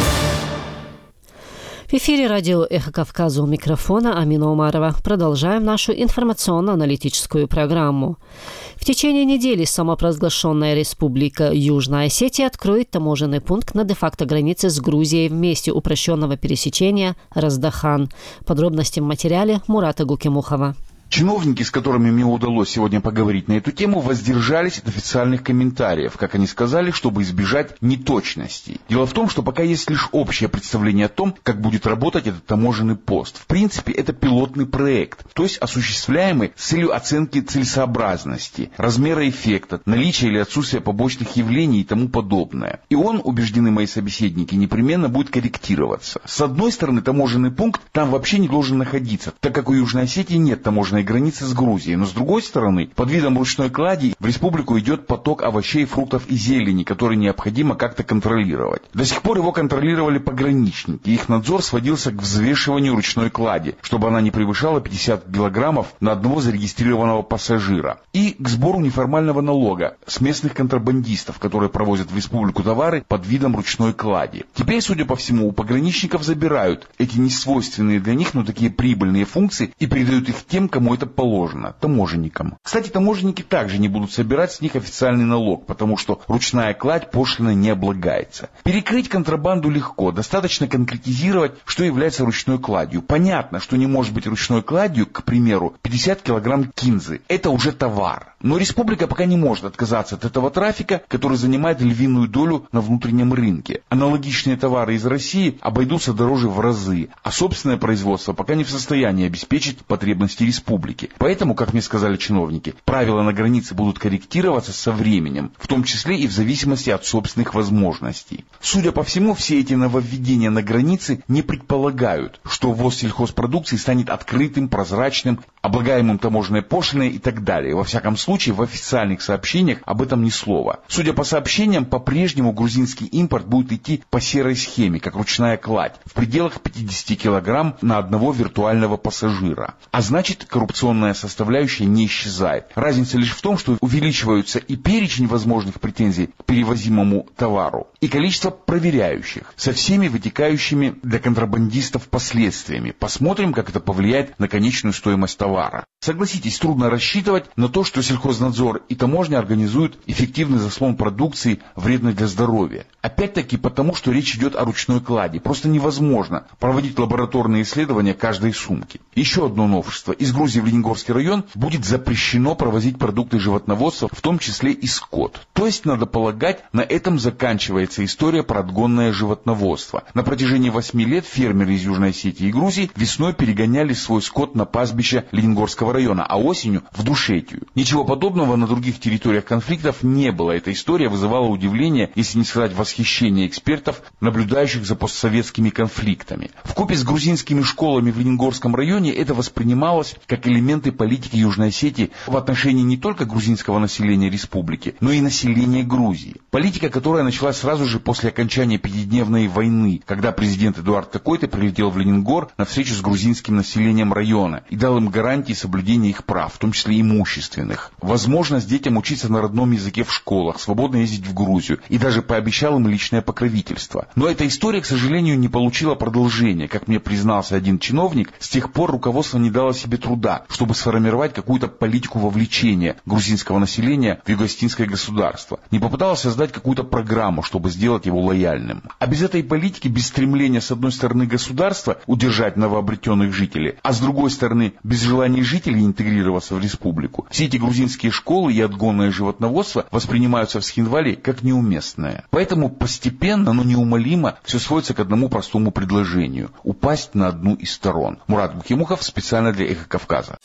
В эфире радио «Эхо Кавказа», у микрофона Амина Умарова. Продолжаем нашу информационно-аналитическую программу. В течение недели самопровозглашенная республика Южная Осетия откроет таможенный пункт на де-факто границе с Грузией в месте упрощенного пересечения Раздахан. Подробности в материале Мурата Гукимухова. Чиновники, с которыми мне удалось сегодня поговорить на эту тему, воздержались от официальных комментариев, как они сказали, чтобы избежать неточностей. Дело в том, что пока есть лишь общее представление о том, как будет работать этот таможенный пост. В принципе, это пилотный проект, то есть осуществляемый с целью оценки целесообразности, размера эффекта, наличия или отсутствия побочных явлений и тому подобное. И он, убеждены мои собеседники, непременно будет корректироваться. С одной стороны, таможенный пункт там вообще не должен находиться, так как у Южной Осетии нет таможенной границы с Грузией. Но с другой стороны, под видом ручной клади в республику идет поток овощей, фруктов и зелени, который необходимо как-то контролировать. До сих пор его контролировали пограничники. Их надзор сводился к взвешиванию ручной клади, чтобы она не превышала пятьдесят килограммов на одного зарегистрированного пассажира. И к сбору неформального налога с местных контрабандистов, которые провозят в республику товары под видом ручной клади. Теперь, судя по всему, у пограничников забирают эти несвойственные для них, но такие прибыльные функции и передают их тем, кому это положено, таможенникам. Кстати, таможенники также не будут собирать с них официальный налог, потому что ручная кладь пошлино не облагается. Перекрыть контрабанду легко, достаточно конкретизировать, что является ручной кладью. Понятно, что не может быть ручной кладью, к примеру, пятьдесят килограмм кинзы. Это уже товар. Но республика пока не может отказаться от этого трафика, который занимает львиную долю на внутреннем рынке. Аналогичные товары из России обойдутся дороже в разы, а собственное производство пока не в состоянии обеспечить потребности республики. Поэтому, как мне сказали чиновники, правила на границе будут корректироваться со временем, в том числе и в зависимости от собственных возможностей. Судя по всему, все эти нововведения на границе не предполагают, что ввоз сельхозпродукции станет открытым, прозрачным, облагаемым таможенной пошлиной и так далее. Во всяком случае, в официальных сообщениях об этом ни слова. Судя по сообщениям, по-прежнему грузинский импорт будет идти по серой схеме, как ручная кладь, в пределах пятьдесят килограмм на одного виртуального пассажира. А значит, коррупционная составляющая не исчезает. Разница лишь в том, что увеличиваются и перечень возможных претензий к перевозимому товару, и количество проверяющих, со всеми вытекающими для контрабандистов последствиями. Посмотрим, как это повлияет на конечную стоимость товара. Согласитесь, трудно рассчитывать на то, что сельхознадзор и таможня организуют эффективный заслон продукции, вредной для здоровья. Опять-таки потому, что речь идет о ручной клади. Просто невозможно проводить лабораторные исследования каждой сумки. Еще одно новшество. Из Грузии в Ленингорский район будет запрещено провозить продукты животноводства, в том числе и скот. То есть, надо полагать, на этом заканчивается история про отгонное животноводство. На протяжении восьми лет фермеры из Южной Осетии и Грузии весной перегоняли свой скот на пастбище Ленингорского района, а осенью в Душетию. Ничего подобного на других территориях конфликтов не было. Эта история вызывала удивление, если не сказать восхищение экспертов, наблюдающих за постсоветскими конфликтами. Вкупе с грузинскими школами в Ленингорском районе это воспринималось как элементы политики Южной Осетии в отношении не только грузинского населения республики, но и населения Грузии. Политика, которая началась сразу же после окончания пятидневной войны, когда президент Эдуард Токойто прилетел в Ленингор на встречу с грузинским населением района и дал им гарантии соблюдения их прав, в том числе имущественных. Возможность детям учиться на родном языке в школах, свободно ездить в Грузию, и даже пообещал им личное покровительство. Но эта история, к сожалению, не получила продолжения. Как мне признался один чиновник, с тех пор руководство не дало себе труда, чтобы сформировать какую-то политику вовлечения грузинского населения в юго-осетинское государство. Не попыталось создать какую-то программу, чтобы сделать его лояльным. А без этой политики, без стремления с одной стороны государства удержать новообретенных жителей, а с другой стороны без желания жителей интегрироваться в республику, все эти грузинские школы и отгонное животноводство воспринимаются в Схинвале как неуместное. Поэтому постепенно, но неумолимо все сводится к одному простому предложению – упасть на одну из сторон. Мурат Гукимухов специально для «Эхо Кавказа».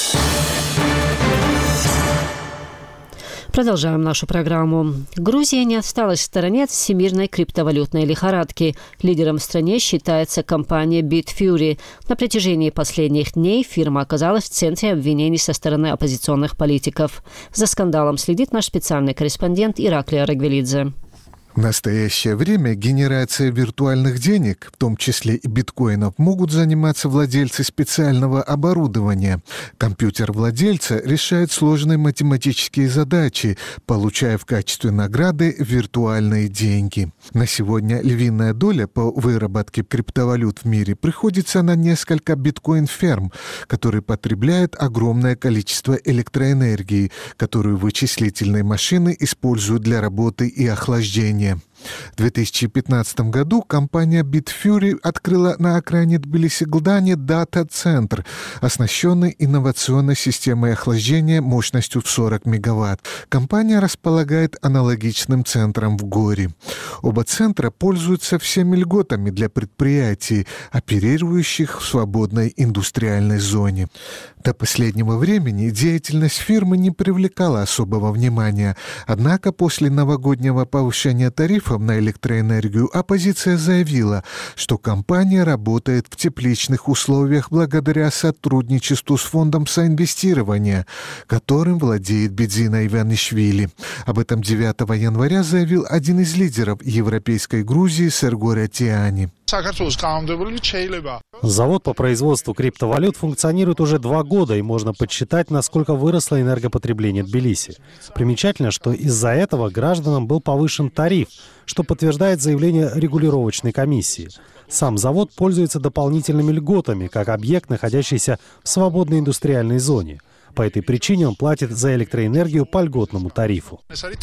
Продолжаем нашу программу. Грузия не осталась в стороне от всемирной криптовалютной лихорадки. Лидером в стране считается компания Bitfury. На протяжении последних дней фирма оказалась в центре обвинений со стороны оппозиционных политиков. За скандалом следит наш специальный корреспондент Ираклий Арагвелидзе. В настоящее время генерацией виртуальных денег, в том числе и биткоинов, могут заниматься владельцы специального оборудования. Компьютер владельца решает сложные математические задачи, получая в качестве награды виртуальные деньги. На сегодня львиная доля по выработке криптовалют в мире приходится на несколько биткоин-ферм, которые потребляют огромное количество электроэнергии, которую вычислительные машины используют для работы и охлаждения. В две тысячи пятнадцатом году компания Bitfury открыла на окраине Тбилиси-Гыльдани дата-центр, оснащенный инновационной системой охлаждения мощностью в сорок мегаватт. Компания располагает аналогичным центром в Горе. Оба центра пользуются всеми льготами для предприятий, оперирующих в свободной индустриальной зоне. До последнего времени деятельность фирмы не привлекала особого внимания, однако после новогоднего повышения тарифов на электроэнергию оппозиция заявила, что компания работает в тепличных условиях благодаря сотрудничеству с фондом соинвестирования, которым владеет Бедзина Иванишвили. Об этом девятого января заявил один из лидеров европейской Грузии Сергор Атиани. Завод по производству криптовалют функционирует уже два года, и можно подсчитать, насколько выросло энергопотребление Тбилиси. Примечательно, что из-за этого гражданам был повышен тариф, что подтверждает заявление регулировочной комиссии. Сам завод пользуется дополнительными льготами, как объект, находящийся в свободной индустриальной зоне. По этой причине он платит за электроэнергию по льготному тарифу.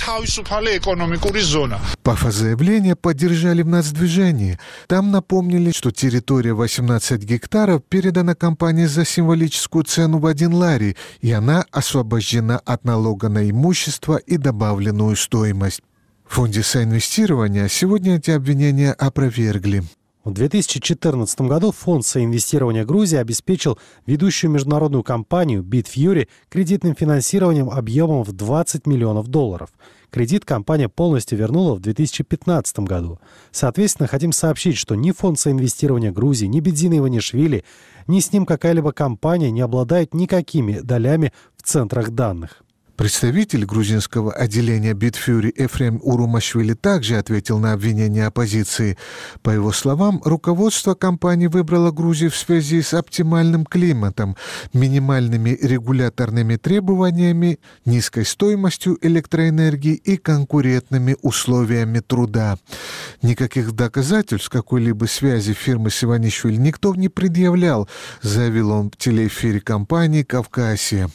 Пафос заявления поддержали в нацдвижении. Там напомнили, что территория восемнадцать гектаров передана компании за символическую цену в один лари, и она освобождена от налога на имущество и добавленную стоимость. В фонде соинвестирования сегодня эти обвинения опровергли. В две тысячи четырнадцатом году фонд соинвестирования Грузии обеспечил ведущую международную компанию Bitfury кредитным финансированием объемом в двадцать миллионов долларов. Кредит компания полностью вернула в две тысячи пятнадцатом году. Соответственно, хотим сообщить, что ни фонд соинвестирования Грузии, ни Бедзина Иванишвили, ни с ним какая-либо компания не обладает никакими долями в центрах данных. Представитель грузинского отделения Bitfury Ефрем Урумашвили также ответил на обвинения оппозиции. По его словам, руководство компании выбрало Грузию в связи с оптимальным климатом, минимальными регуляторными требованиями, низкой стоимостью электроэнергии и конкурентными условиями труда. Никаких доказательств какой-либо связи фирмы с Иванишвили никто не предъявлял, заявил он в телеэфире компании «Кавказия».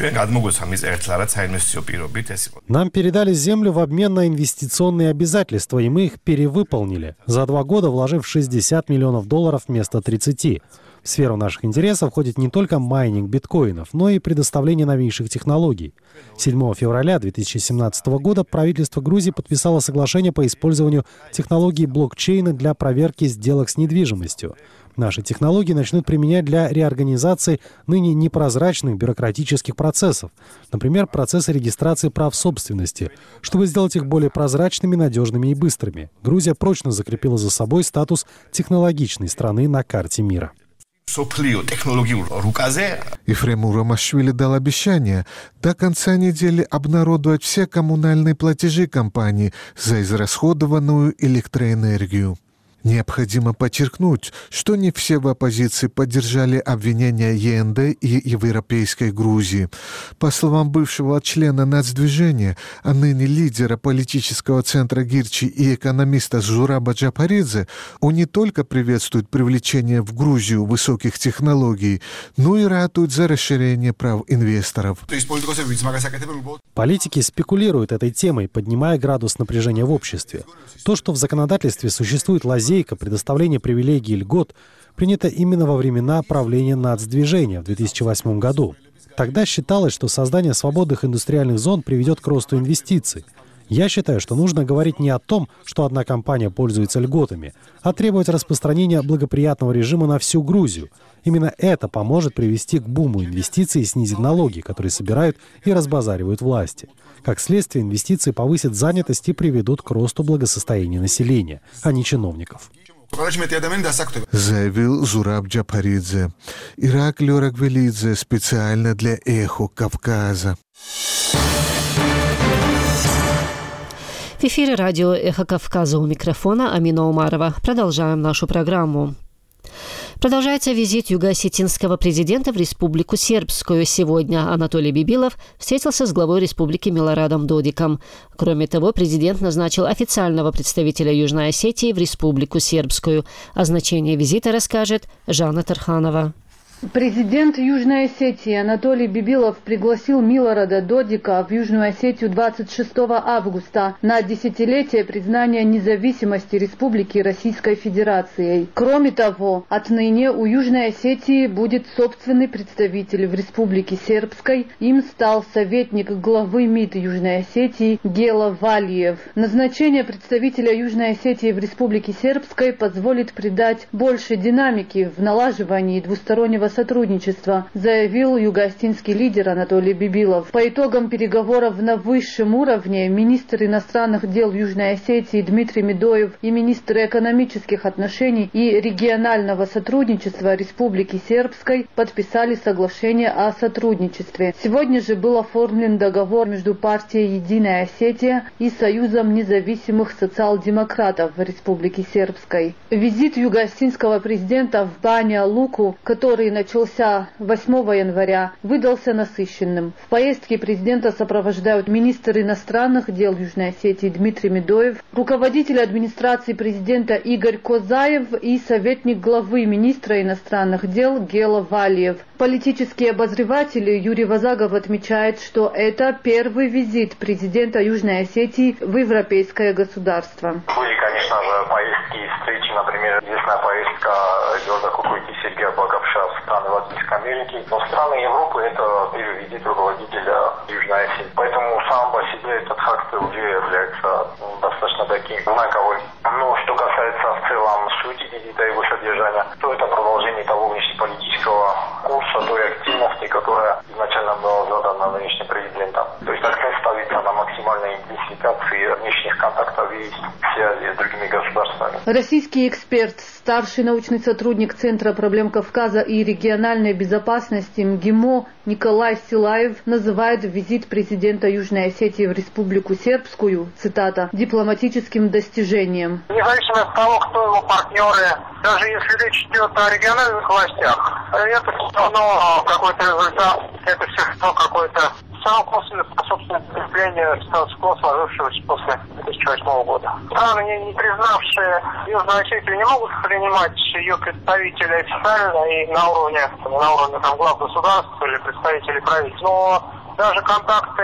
Нам передали землю в обмен на инвестиционные обязательства, и мы их перевыполнили, за два года вложив шестьдесят миллионов долларов вместо тридцати. В сферу наших интересов входит не только майнинг биткоинов, но и предоставление новейших технологий. седьмого февраля две тысячи семнадцатого года правительство Грузии подписало соглашение по использованию технологии блокчейна для проверки сделок с недвижимостью. Наши технологии начнут применять для реорганизации ныне непрозрачных бюрократических процессов, например, процессы регистрации прав собственности, чтобы сделать их более прозрачными, надежными и быстрыми. Грузия прочно закрепила за собой статус технологичной страны на карте мира. Ефрем Урумашвили дал обещание до конца недели обнародовать все коммунальные платежи компании за израсходованную электроэнергию. Необходимо подчеркнуть, что не все в оппозиции поддержали обвинения ЕНД и Европейской Грузии. По словам бывшего члена нацдвижения, а ныне лидера политического центра Гирчи и экономиста Зураба Джапаридзе, он не только приветствует привлечение в Грузию высоких технологий, но и ратует за расширение прав инвесторов. Политики спекулируют этой темой, поднимая градус напряжения в обществе. То, что в законодательстве существует лазейка предоставления привилегий и льгот, принято именно во времена правления нацдвижения в две тысячи восьмом году. Тогда считалось, что создание свободных индустриальных зон приведет к росту инвестиций. Я считаю, что нужно говорить не о том, что одна компания пользуется льготами, а требовать распространения благоприятного режима на всю Грузию. Именно это поможет привести к буму инвестиций и снизить налоги, которые собирают и разбазаривают власти. Как следствие, инвестиции повысят занятость и приведут к росту благосостояния населения, а не чиновников. Заявил Зураб Джапаридзе. Ираклий Ораквелидзе специально для «Эхо Кавказа». В эфире радио «Эхо Кавказа», у микрофона Амина Умарова. Продолжаем нашу программу. Продолжается визит юго-осетинского президента в Республику Сербскую. Сегодня Анатолий Бибилов встретился с главой республики Милорадом Додиком. Кроме того, президент назначил официального представителя Южной Осетии в Республику Сербскую. О значении визита расскажет Жанна Тарханова. Президент Южной Осетии Анатолий Бибилов пригласил Милорада Додика в Южную Осетию двадцать шестого августа на десятилетие признания независимости Республики Российской Федерацией. Кроме того, отныне у Южной Осетии будет собственный представитель в Республике Сербской. Им стал советник главы МИД Южной Осетии Гела Валиев. Назначение представителя Южной Осетии в Республике Сербской позволит придать больше динамики в налаживании двустороннего сотрудничества, заявил юго-осетинский лидер Анатолий Бибилов. По итогам переговоров на высшем уровне министр иностранных дел Южной Осетии Дмитрий Медоев и министр экономических отношений и регионального сотрудничества Республики Сербской подписали соглашение о сотрудничестве. Сегодня же был оформлен договор между партией «Единая Осетия» и Союзом независимых социал-демократов в Республике Сербской. Визит юго-осетинского президента в Баня-Луку, который начался восьмого января, выдался насыщенным. В поездке президента сопровождают министр иностранных дел Южной Осетии Дмитрий Медоев, руководитель администрации президента Игорь Козаев и советник главы министра иностранных дел Гела Валиев. Политический обозреватель Юрий Вазагов отмечает, что это первый визит президента Южной Осетии в европейское государство. Были, конечно же, поездки и встречи, например, известная поездка Георга Кукуйки и Сергея Благовша в страны Латинской Америки. Но страны Европы – это первый визит руководителя Южной Осетии. Поэтому сам по себе этот факт уже является ну, достаточно таким знаковым. Но что касается в целом сути визита и его содержания, то это продолжение того внешнеполитического курса, той активности, которая изначально была задана нынешним президентом. То есть акцент ставится на максимальной интенсификации внешних контактов и связи с другими государствами. Российский эксперт, старший научный сотрудник Центра проблем Кавказа и региональной безопасности МГИМО Николай Силаев называет визит президента Южной Осетии в Республику Сербскую, цитата, дипломатическим достижением. Независимо от того, кто его партнеры, даже если речь идет о региональных властях, это все равно какой-то результат, это все равно какой-то само косвенно способствует закреплению статус-кво, сложившегося после две тысячи восьмого года. Страны, не, не признавшие Южную Осетию, не могут принимать ее представителей официально и на уровне, на уровне там, глав государств или представителей правительств. Но даже контакты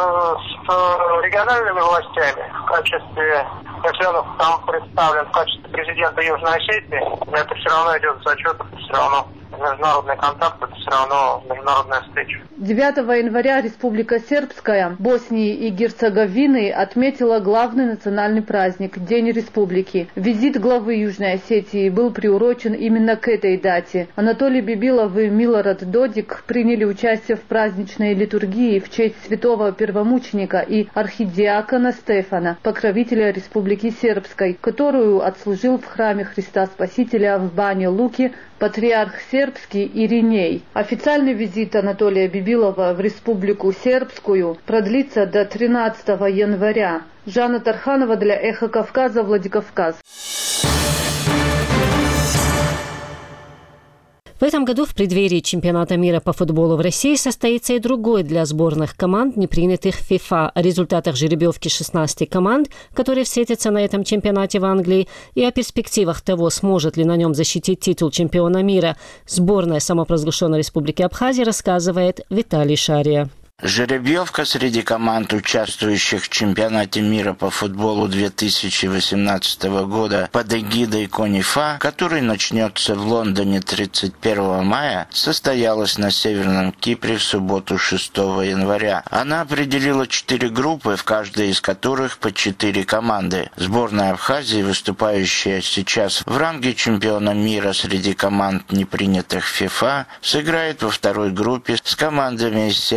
с региональными властями в качестве, если он там представлен в качестве президента Южной Осетии, это все равно идет в зачет, это все равно международный контакт, это все равно международная встреча. девятого января Республика Сербская Боснии и Герцеговины отметила главный национальный праздник – День Республики. Визит главы Южной Осетии был приурочен именно к этой дате. Анатолий Бибилов и Милорад Додик приняли участие в праздничной литургии в честь святого первомученика и архидиакона Стефана, покровителя Республики Сербской, которую отслужил в храме Христа Спасителя в Бане-Луке патриарх сербский Ириней. Официальный визит Анатолия Бибилова в Республику Сербскую продлится до тринадцатого января. Жанна Тарханова для «Эхо Кавказа», Владикавказ. В этом году в преддверии чемпионата мира по футболу в России состоится и другой для сборных команд, не принятых в ФИФА, о результатах жеребьевки шестнадцати команд, которые встретятся на этом чемпионате в Англии, и о перспективах того, сможет ли на нем защитить титул чемпиона мира. Сборная самопровозглашенной Республики Абхазия рассказывает Виталий Шария. Жеребьевка среди команд, участвующих в чемпионате мира по футболу две тысячи восемнадцатого года под эгидой КОНИФА, который начнется в Лондоне тридцать первого мая, состоялась на Северном Кипре в субботу шестого января. Она определила четыре группы, в каждой из которых по четыре команды. Сборная Абхазии, выступающая сейчас в ранге чемпиона мира среди команд, не принятых в ФИФА, сыграет во второй группе с командами из Северного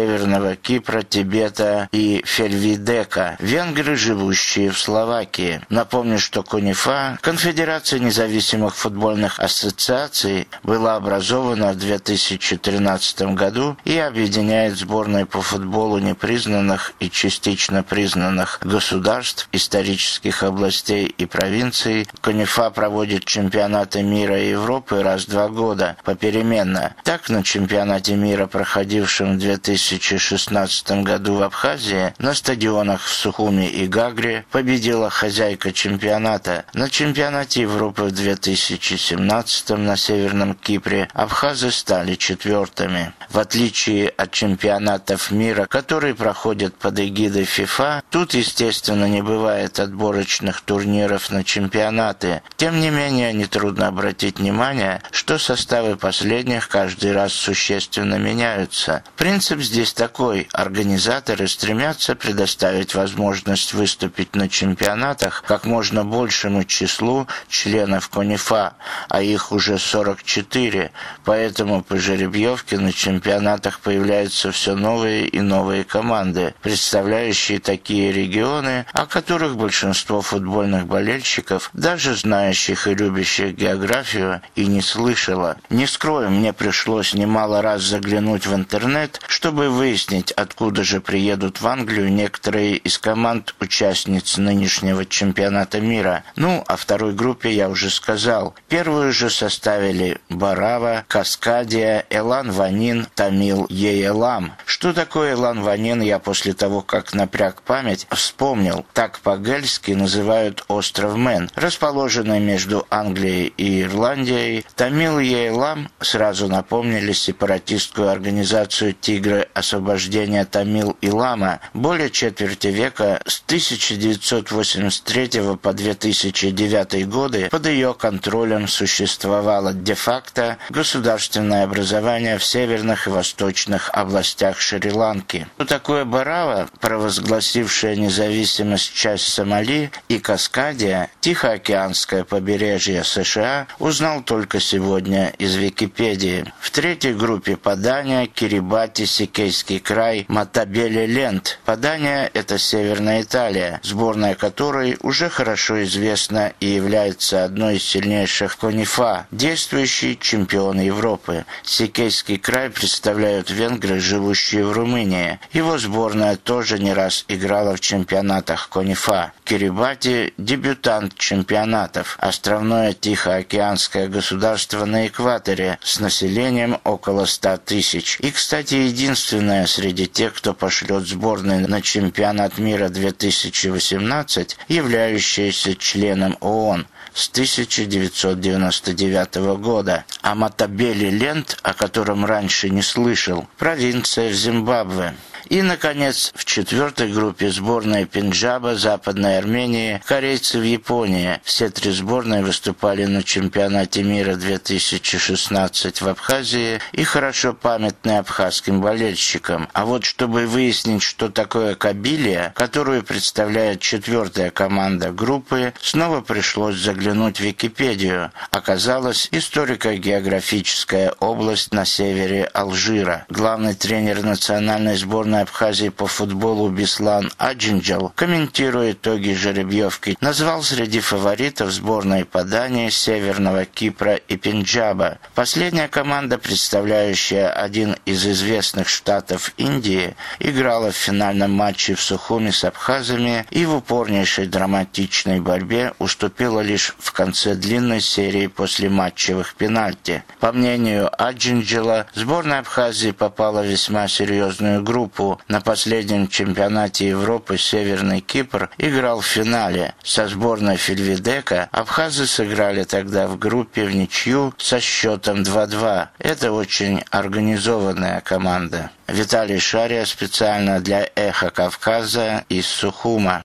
Северного Кипра, Тибета и Фельвидека, венгры, живущие в Словакии. Напомню, что КОНИФА, Конфедерация независимых футбольных ассоциаций, была образована в две тысячи тринадцатом году и объединяет сборные по футболу непризнанных и частично признанных государств, исторических областей и провинций. КОНИФА проводит чемпионаты мира и Европы раз в два года попеременно. Так, на чемпионате мира, проходившем в две тысячи шестнадцатом году в Абхазии, на стадионах в Сухуми и Гагре победила хозяйка чемпионата. На чемпионате Европы в две тысячи семнадцатом на Северном Кипре абхазы стали четвертыми. В отличие от чемпионатов мира, которые проходят под эгидой ФИФА, тут, естественно, не бывает отборочных турниров на чемпионаты. Тем не менее, нетрудно обратить внимание, что составы последних каждый раз существенно меняются. Принцип здесь такой: организаторы стремятся предоставить возможность выступить на чемпионатах как можно большему числу членов КОНИФА, а их уже сорок четыре, поэтому по жеребьевке на чемпионатах появляются все новые и новые команды, представляющие такие регионы, о которых большинство футбольных болельщиков, даже знающих и любящих географию, и не слышало. Не скрою, мне пришлось немало раз заглянуть в интернет, чтобы выяснить, откуда же приедут в Англию некоторые из команд-участниц нынешнего чемпионата мира. Ну, о второй группе я уже сказал. Первую же составили Барава, Каскадия, Элан Ванин, Тамил Еелам. Что такое Элан Ванин, я после того, как напряг память, вспомнил. Так по-гельски называют остров Мэн, расположенный между Англией и Ирландией. Тамил Еелам сразу напомнили сепаратистскую организацию «Тигры освобождения Тамил и Лама». Более четверти века, с тысяча девятьсот восемьдесят третьего по две тысячи девятый годы, под ее контролем существовало де-факто государственное образование в северных и восточных областях Шри-Ланки. Что такое Барава, провозгласившая независимость часть Сомали, и Каскадия, Тихоокеанское побережье США, узнал только сегодня из Википедии. В третьей группе Падания, Кирибати, Сикейский край, Матабеле-Лент. Падания – это Северная Италия, сборная которой уже хорошо известна и является одной из сильнейших КОНИФА, действующий чемпион Европы. Сикейский край представляют венгры, живущие в Румынии. Его сборная тоже не раз играла в чемпионатах КОНИФА. Кирибати – дебютант чемпионатов, островное Тихоокеанское государство на экваторе с населением около ста тысяч. И, кстати, единственное среди тех, кто пошлет сборные на чемпионат мира две тысячи восемнадцать, являющаяся членом ООН с тысяча девятьсот девяносто девятого года. А Матабеле-Лент, о котором раньше не слышал, провинция в Зимбабве. И, наконец, в четвертой группе сборная Пенджаба, Западной Армении, корейцы в Японии. Все три сборные выступали на чемпионате мира две тысячи шестнадцать в Абхазии и хорошо памятны абхазским болельщикам. А вот чтобы выяснить, что такое кабилия, которую представляет четвертая команда группы, снова пришлось заглянуть в Википедию. Оказалось, историко-географическая область на севере Алжира. Главный тренер национальной сборной Абхазии по футболу Беслан Аджинджал, комментируя итоги жеребьевки, назвал среди фаворитов сборной Падания, Северного Кипра и Пенджаба. Последняя команда, представляющая один из известных штатов Индии, играла в финальном матче в Сухуми с абхазами и в упорнейшей драматичной борьбе уступила лишь в конце длинной серии после матчевых пенальти. По мнению Аджинджала, сборная Абхазии попала в весьма серьезную группу. На последнем чемпионате Европы Северный Кипр играл в финале. Со сборной Фельвидека абхазы сыграли тогда в группе в ничью со счетом два-два. Это очень организованная команда. Виталий Шария специально для «Эхо Кавказа» из Сухума.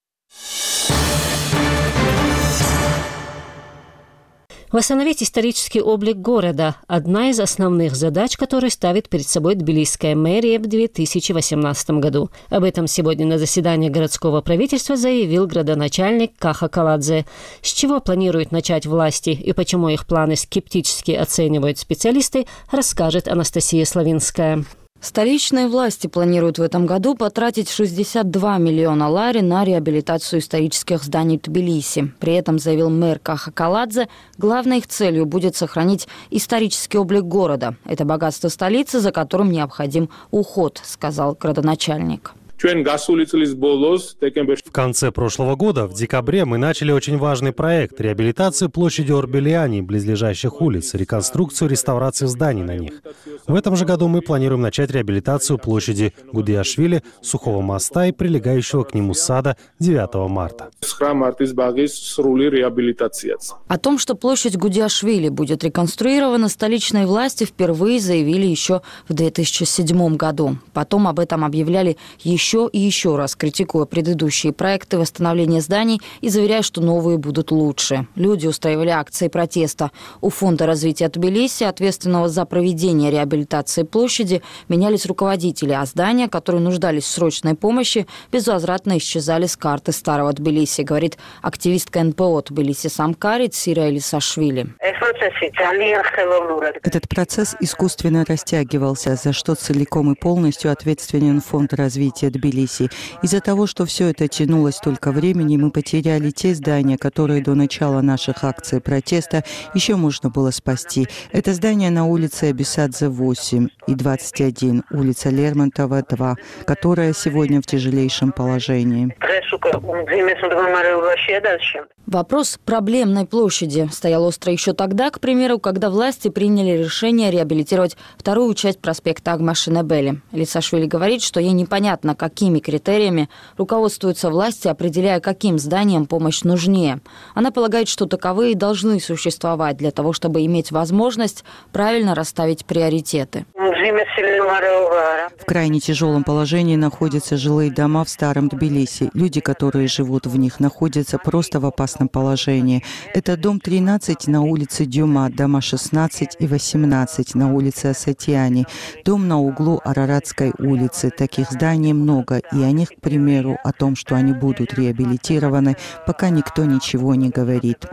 Восстановить исторический облик города – одна из основных задач, которую ставит перед собой тбилисская мэрия в две тысячи восемнадцатом году. Об этом сегодня на заседании городского правительства заявил градоначальник Каха Каладзе. С чего планируют начать власти и почему их планы скептически оценивают специалисты, расскажет Анастасия Славинская. Столичные власти планируют в этом году потратить шестьдесят два миллиона лари на реабилитацию исторических зданий Тбилиси. При этом, заявил мэр Каха Каладзе, главной их целью будет сохранить исторический облик города. Это богатство столицы, за которым необходим уход, сказал градоначальник. В конце прошлого года, в декабре, мы начали очень важный проект – реабилитацию площади Орбелиани и близлежащих улиц, реконструкцию и реставрацию зданий на них. В этом же году мы планируем начать реабилитацию площади Гудиашвили, Сухого моста и прилегающего к нему сада девятого марта. О том, что площадь Гудиашвили будет реконструирована, столичные власти впервые заявили еще в две тысячи седьмом году. Потом об этом объявляли еще Еще и еще раз, критикуя предыдущие проекты восстановления зданий и заверяя, что новые будут лучше. Люди устраивали акции протеста. У Фонда развития Тбилиси, ответственного за проведение реабилитации площади, менялись руководители, а здания, которые нуждались в срочной помощи, безвозвратно исчезали с карты старого Тбилиси, говорит активистка эн пэ о Тбилиси Самкари Цира Элисашвили. Этот процесс искусственно растягивался, за что целиком и полностью ответственен Фонд развития Тбилиси. Из-за того, что все это тянулось столько времени, мы потеряли те здания, которые до начала наших акций протеста еще можно было спасти. Это здание на улице Абисадзе восемь и двадцать один, улица Лермонтова два, которая сегодня в тяжелейшем положении. Вопрос проблемной площади стоял остро еще тогда, к примеру, когда власти приняли решение реабилитировать вторую часть проспекта Агмашинебели. Элисашвили говорит, что ей непонятно, какими критериями руководствуются власти, определяя, каким зданиям помощь нужнее. Она полагает, что таковые должны существовать для того, чтобы иметь возможность правильно расставить приоритеты. В крайне тяжелом положении находятся жилые дома в старом Тбилиси. Люди, которые живут в них, находятся просто в опасном положении. Это дом тринадцать на улице Дюма, дома шестнадцать и восемнадцать на улице Асатиани, дом на углу Араратской улицы. Таких зданий много, и о них, к примеру, о том, что они будут реабилитированы, пока никто ничего не говорит.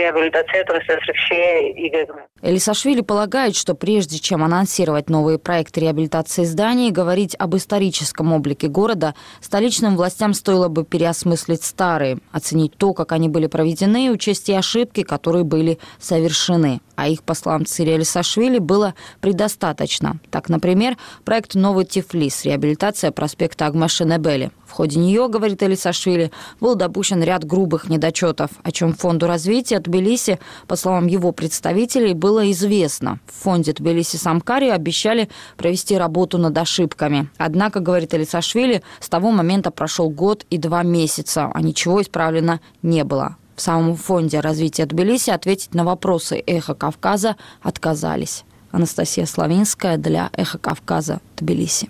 Элисашвили полагает, что прежде чем анонсировать новые проекты реабилитации зданий и говорить об историческом облике города, столичным властям стоило бы переосмыслить старые, оценить то, как они были проведены, и учесть те ошибки, которые были совершены. А их, по словам Цири Элисашвили, было предостаточно. Так, например, проект «Новый Тифлис» – реабилитация проспекта Агмашинебели. В ходе нее, говорит Элисашвили, был допущен ряд грубых недочетов, о чем Фонду развития Тбилиси, по словам его представителей, было известно. В Фонде Тбилиси Самкари обещали провести работу над ошибками. Однако, говорит Элисашвили, с того момента прошел год и два месяца, а ничего исправлено не было. В самом Фонде развития Тбилиси ответить на вопросы «Эхо Кавказа» отказались. Анастасия Славинская для «Эхо Кавказа», Тбилиси.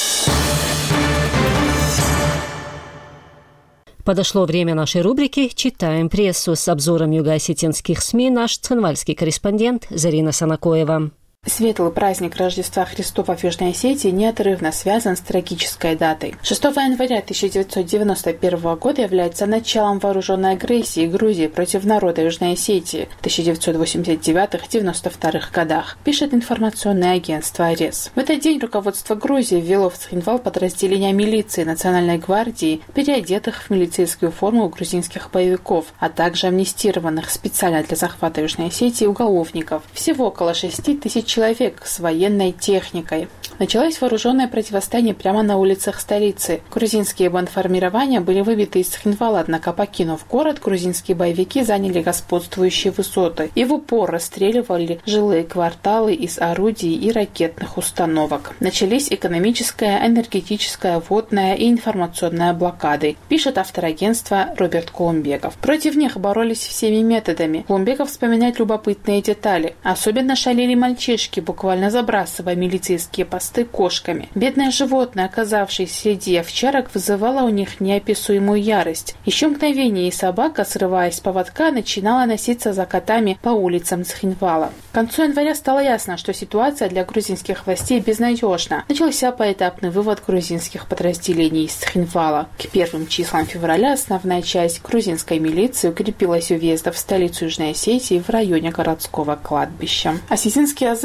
Подошло время нашей рубрики «Читаем прессу». С обзором юго-осетинских СМИ наш цхинвальский корреспондент Зарина Санакоева. Светлый праздник Рождества Христова в Южной Осетии неотрывно связан с трагической датой. шестого января тысяча девятьсот девяносто первого года является началом вооруженной агрессии Грузии против народа Южной Осетии в тысяча девятьсот восемьдесят девятом — девяносто втором годах, пишет информационное агентство АРЕС. В этот день руководство Грузии ввело в Цхинвал подразделения милиции Национальной гвардии, переодетых в милицейскую форму грузинских боевиков, а также амнистированных специально для захвата Южной Осетии уголовников. Всего около шести тысяч человек с военной техникой. Началось вооруженное противостояние прямо на улицах столицы. Грузинские бандформирования были выбиты из Цхинвала, однако, покинув город, грузинские боевики заняли господствующие высоты и в упор расстреливали жилые кварталы из орудий и ракетных установок. Начались экономическая, энергетическая, водная и информационная блокады, пишет автор агентства Роберт Кулумбеков. Против них боролись всеми методами. Кулумбеков вспоминает любопытные детали. Особенно шалили мальчишки, буквально забрасывая милицейские посты кошками. Бедное животное, оказавшееся среди овчарок, вызывало у них неописуемую ярость. Еще мгновение, и собака, срываясь с поводка, начинала носиться за котами по улицам Цхинвала. К концу января стало ясно, что ситуация для грузинских властей безнадежна. Начался поэтапный вывод грузинских подразделений из Цхинвала. К первым числам февраля основная часть грузинской милиции укрепилась у въезда в столицу Южной Осетии в районе городского кладбища. Осетинский язык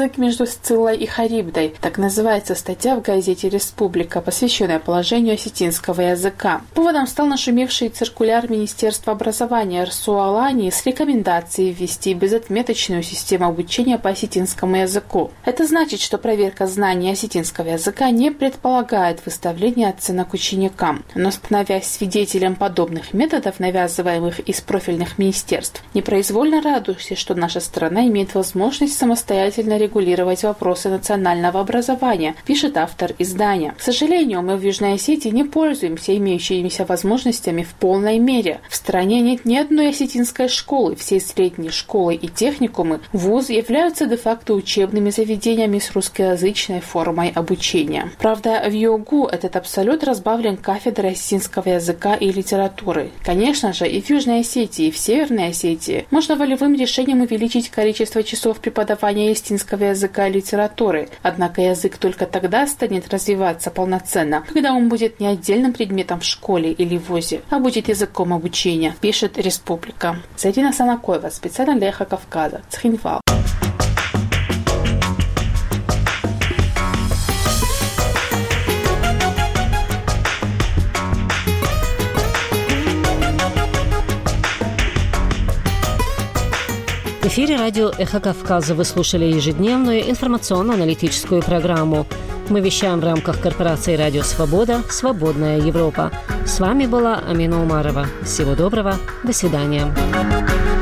язык между Сциллой и Харибдой. Так называется статья в газете «Республика», посвященная положению осетинского языка. Поводом стал нашумевший циркуляр Министерства образования Рсуалании с рекомендацией ввести безотметочную систему обучения по осетинскому языку. Это значит, что проверка знаний осетинского языка не предполагает выставление оценок ученикам. Но, становясь свидетелем подобных методов, навязываемых из профильных министерств, непроизвольно радуешься, что наша страна имеет возможность самостоятельно регулировать вопросы национального образования, пишет автор издания. К сожалению, мы в Южной Осетии не пользуемся имеющимися возможностями в полной мере. В стране нет ни одной осетинской школы, все средние школы и техникумы, вузы являются де-факто учебными заведениями с русскоязычной формой обучения. Правда, в ЮОГУ этот абсолют разбавлен кафедрой осетинского языка и литературы. Конечно же, и в Южной Осетии, и в Северной Осетии можно волевым решением увеличить количество часов преподавания осетинского языка и литературы. Однако язык только тогда станет развиваться полноценно, когда он будет не отдельным предметом в школе или вузе, а будет языком обучения, пишет «Республика». Зарина Санакоева, специально для «Эхо Кавказа», Цхинвал. В эфире радио «Эхо Кавказа» вы слушали ежедневную информационно-аналитическую программу. Мы вещаем в рамках корпорации «Радио Свобода. Свободная Европа». С вами была Амина Умарова. Всего доброго. До свидания.